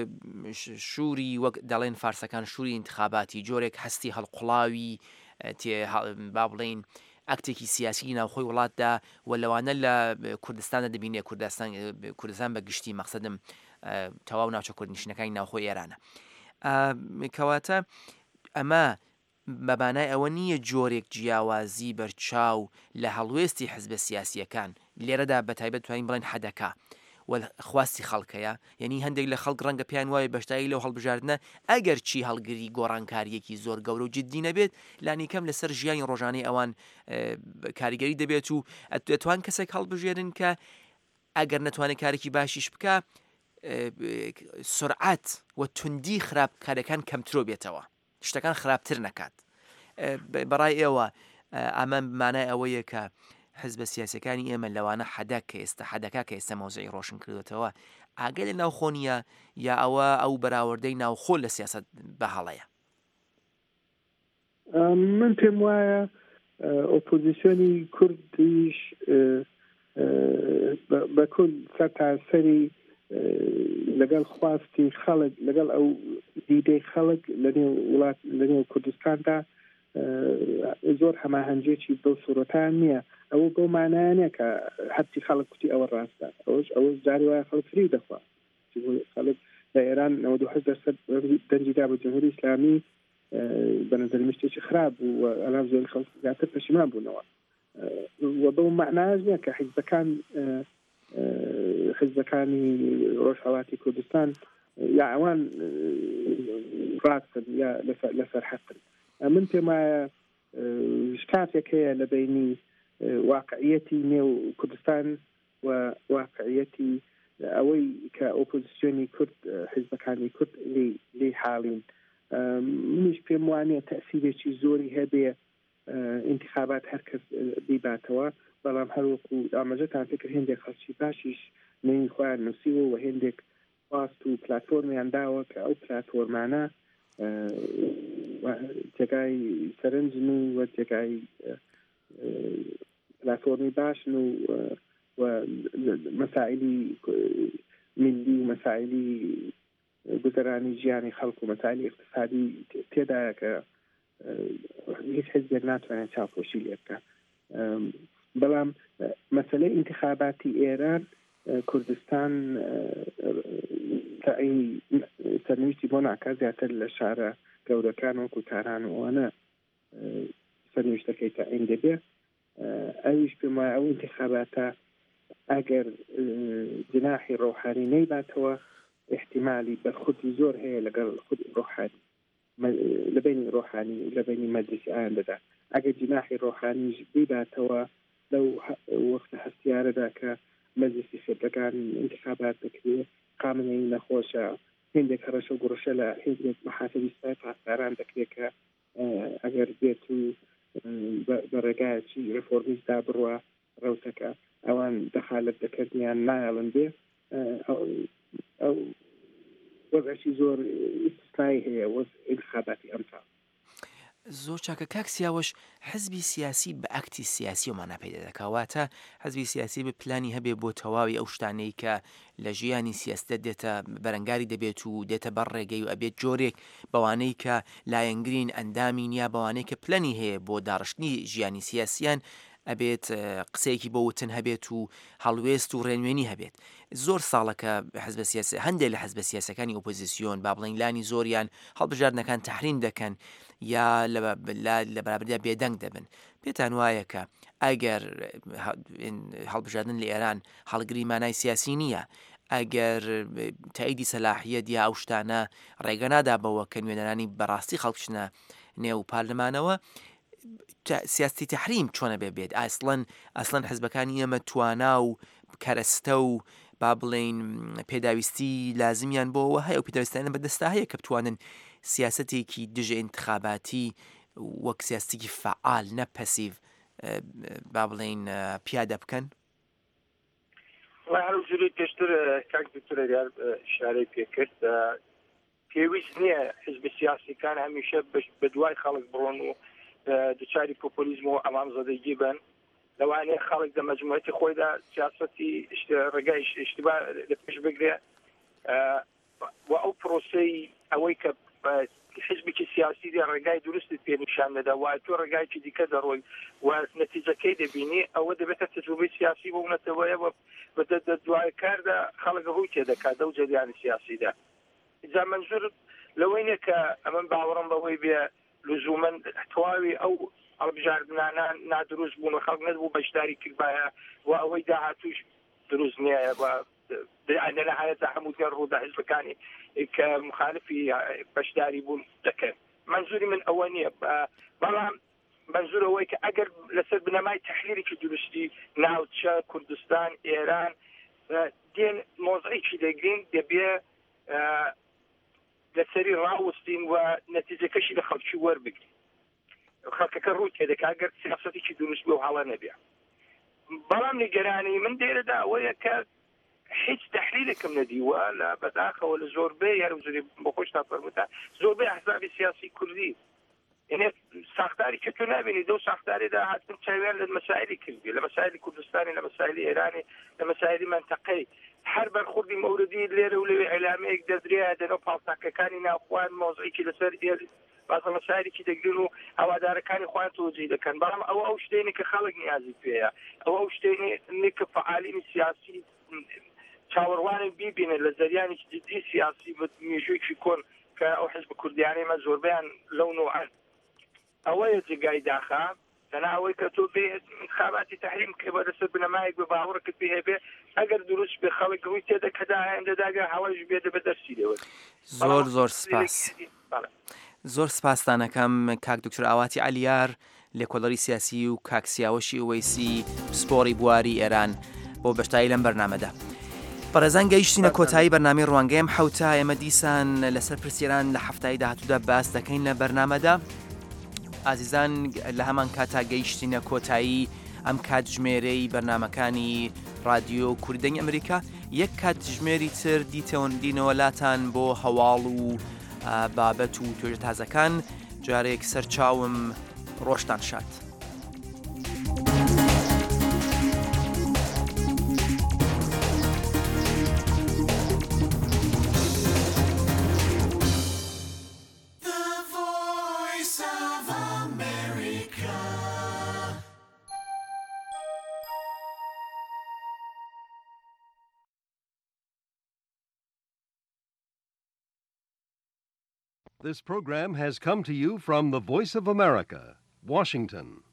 شووری وەک دەڵێن فارسەکان شووری انتخاباتی جۆرێک هەستی هەڵقوڵاوی با بڵێن ئەکتێکی سیاسی ناوخۆی وڵاتدا و لەوانە لە کوردستانە دەبینێ کوردستان بە گشتی مەقسەدم تەواو ناوچە کوردنشینەکانی ناوخۆی ئێرانە کەواتە ئەمە بەبانای ئەوە نییە جۆرێک جیاوازی بەرچاو لە هەڵوێستی حزبە سیاسیەکان لێرەدا بەتایبەت توانین بڵێن حەدەکە خواستی خەڵکەیە یعنی هەندێک لە خەڵک ڕەنگە پیان وایە بەشدایی لەو هەڵبژاردنە ئەگەر چی هەڵگری گۆڕانکاریەکی زۆر گەورە و جددی نەبێت لانیکەم لەسەر ژیانی ڕۆژانەی ئەوان کاریگەری دەبێت و دەتوان کەسێک هەڵبژێرن کە ئەگەر نەتوانێت کارێکی باشیش بکە سرعات و توندی خراپکارەکان کەمترۆ بێتەوە شتەکان خراپتر نەکات. بەڕای ئێوە ئەمە مانای ئەوەیە کە حزبە سیاسەکانی ئێمە لەوانە حەدەکە کە ئێستا مەوزعی ڕۆشن کردوێتەوە ئاگەی لە ناوخۆنیە یا ئەوە ئەو بەراوردەی ناوخۆ لە سیاست بەهەڵەیە؟ من پێم وایە ئۆپۆزیسیۆنی کوردیش بە کورد سەرتاسەری لەگەڵ خواستی خەڵک لەگەڵ ئەو دیدەی خەڵک لە نێو کوردستاندا زۆر هەماهەنگێکی بەو سوورەتان نییە. ئەوە بۆ مانایانە کە هەرچی خەڵک کوتی ئەوە ڕاستە ئەوە جاری وایە خەڵک فری دەخوا خەڵک لە ئێران 98% دەنجیدا بە جمهوری ئیسلامی بە نەزەری شتێکی خراپ بوو و ئەلام زۆری خەڵک زیاتر پەشیمان بوونەوە و بەو معناش نییە کە حیزبەکانی ڕۆژهەڵاتی کوردستان یا ئەوان ڕاستن یا لەسەر حەقن. من پێم وایە شتاتێک هەیە لە بینی واقعیەتی نێو کوردستان و واقعیەتی ئەوەی کە ئۆپۆزیسیۆنی کورد حیزبەکانی کورد لێی حاڵین. منیش پێم وانێ تەسیرێکی زۆری هەبێ انتخابات هەرکەس بیباتەوە بەڵام هەروەکو ئاماژەتان فکر هێندێک خەڵکی باشیش نەی خۆیان نووسیوە و هێندێک پاست و پلاتفۆرمیان داوە کە ئەو پلاتفۆرمانە جێگای سەرنجن و جێگای پلاتفۆرمی باشن و مەسائلی ملی و مەسائلی گوزەرانی ژیانی خەڵک و مەسائلی اقتصادی تێدایە کە هیچ حیزبێک ناتوانێت چاوپۆشی لێ بکات. بەڵام مەسەلەی انتخاباتی ئێران کوردستان تەعینی سەرنوشتی بۆ ناکات زیاتر لە شارە گەورەکان وەکو تاران و ئەوانە سەرنوشتەکەی تەعین دەبێ ئەویش پێم وایە ئەو انتخاباتە ئەگەر جناحی ڕۆحانی نەیباتەوە احتیمالی بەرخوردی زۆر هەیە لەگەڵ خود ڕۆحانی لەبینی ڕۆحانی و لەبینی مەجلیسی ئایندەدا ئەگەر جناحی ڕۆحانیش بیباتەوە لەو وەختە هەستیارەدا کە مەجلیسی فێرەکان انتخابات دەکرێت قامنەی نەخۆشە هێندێک هەڕەشە و گوڕشە لە هێندێک مەحافەزی سپای پاسداران دەکرێت کە ئەگەر بێت و بە ڕێگایەکی ڕێفۆرمیزدا بڕوە ڕەوتەکە ئەوان دەخالت دەکردیان نایڵن بێ ئەو وەزعی زۆر ئیستثنایی هەیە وەز انتخاباتی ئەمساڵ زۆر چاکە کاک سیاوەش حزبی سیاسی بە ئەکتی سیاسی و مانا پەیدا دەکەواتە حزبی سیاسی بە پلانی هەبێ بۆ تەواوی ئەو شتانەی کە لە ژیانی سیاستە دێتە بەرەنگاری دەبێت و دێتە بەر ڕێگەی و ئەبێت جۆرێک بەوانەی کە لایەنگرین ئەندامین یا بەوانەی کە پلانی هەیە بۆ داڕشتنی ژیانی سیاسیان ئەبێت قسەیەکی بۆ وتن هەبێت و هەڵوێست و ڕێنوێنی هەبێت زۆر ساڵەکە حزب سیاسی هەندێک لە حزب سیاسەکانی ئۆپۆزیسیۆن با بڵین لانی زۆریان هەڵبژاردنەکان تەحرین دەکەن یا لە بەرابردیا بێدەنگ دەبن پێتان وایە کە ئەگەر هەڵبژاردن لە ئێران هەڵگری مانای سیاسی نییە ئەگەر تاییدی سەلاحیەت یا ئەو شتانە ڕێگە نادابەوە کە نوێنەرانی بەڕاستی خەڵکشنە نێو پارلەمانەوە سیاستی تحریم چۆنە بێت ئەسڵەن حزبەکانی ئێمە توانا و کەرەستە و با بڵین پێداویستی لازمیان بۆەوە هەیە و پێداویستانە بەدەستا هەیە کە بتوانن سیاستێکی دژە انتخاباتی وەک سیاستێکی فعال نەپەسیڤ با بڵین پیادە بکەن هەروجوری پێشتر کاک دکتۆر یار شارەی پێکرد پێویست نییە حزب سیاسیەکان هەمیشە بە دوای خەڵک بڕۆن و دوچاری پۆپۆلیزم و ئەمام زەدەگی بن لەوانەیە خەڵک لە مەجموعەتی خۆیدا سیاسەتی ڕێگای ئیشتیبا لە پێش بگرێ و ئەو پرۆسەی ئەوەی کە حزبێکی سیاسی دی ڕێگای درستی پێ نیشان دەدا و تۆ ڕێگایکی دیکە دەڕۆی و نەتیجەکەی دەبینی ئەوە دەبێتە تەجروبەی سیاسی بۆ نەتەوەیە بە دوای کاردا خەڵک ڕووی تێدەکات دەو جەریانی سیاسیدا جا منزور لەوەی نیە کە ئەمن باوەڕم بەوەی بێ لزومن تەواوی ئەو هەڵبژاردنانە نادروست بوون و خەڵک نەبوو بەشداری کردبایە و ئەوەی داهاتوش دروست نییە لە نهایەتە هەموو دیان ڕوودا حزبەکانی کە مخالفی بەشداری بوون دەکەن منزوری من ئەوە نییە بەڵام منزور ئەوەی کە ئەگەر لەسەر بنەمای تەحلیلێکی درستی ناوچە کوردستان ئێران دێن مۆزعێکی دەگرین دەبێ لەسەری ڕاوستین و نەتیجەکەشی لە خەڵکی وەربگرین خەڵکەکە ڕووی تێدەکا ئەگەر سیاسەتێکی دروست بێ و هەڵە نەبێ بەڵام نیگەرانی من دێرەدا ئەوەیە کە هیچ تحلیلێکم نەدیوە لە بەداخەوە لە زۆربەی هەروزری بۆ خۆش تا فەرمووتە زۆربەی ئەحزابی سیاسی کوردی یعنی ساختاری کە تۆ نابینی دەو ساختاریدا هاتن چاویان لە مەسائلی کردی لە مەسائلی کوردستانی لە مەسائلی ئێرانی لە مەسائلی منتەقەی هەر بەرخوردی مەوردی لێرە و لەوێ ئەلامەیەک دەدرێ دەنەوە پاڵتاکەکانی ناوخوان مۆزعێکی لەسەر بازە مەسائلێکی دەگرن و هەوادارەکانی خۆیان تۆجی دەکەن بەڵام ئەو شتێنی کە خەڵک نیازی پێیە ئەو شتێنی کە فعالینی سیاسی چاوەڕوانێک بیبینە لە زەریانی جدی سیاسی بە مێژوویەکی کۆن کە ئەو حزب کوردیانەی مە زۆربیان لەو نوعان ئەوەیە جێگای داخە تەنها ئەوەی کە تۆ بێ انتخاباتی تحریم کە بە لەسەر بنەمایەک بە باوەڕەکەت پێ هەبێ ئەگەر دروست بێ خەڵک ڕووی تێدەکەدا هەندەداگە هەوایش بێتە بە دەرسی دەوێت زۆر سپاس زۆر سپاسدانەکەم کاک دکتۆر ئاواتی عەلیار لێکۆڵەری سیاسی و کاک سیاوەشی ئوەیسی سپۆڕی بواری ئێران بۆ بەشداری لەم بەرنامەدا بەڕێزان گەیشتینە کۆتایی بەرنامەی ڕوانگەیم حەوتا ئێمە دیسان لەسەر پرسیاران لە هەفتایی داهاتوودا باس دەکەین لە بەرنامەدا ئازیزان لە هەمان کاتا گەیشتینە کۆتایی ئەم کاتژمێرەی بەرنامەکانی رادیۆ کوردەنگی ئەمریکا یەک کاتژمێری تر دیتەوەندینەوە لاتان بۆ هەواڵ و بابەت و توێژە تازەکان جارێک سەرچاوم ڕۆشتان شاد. This program has come to you from the Voice of America, Washington.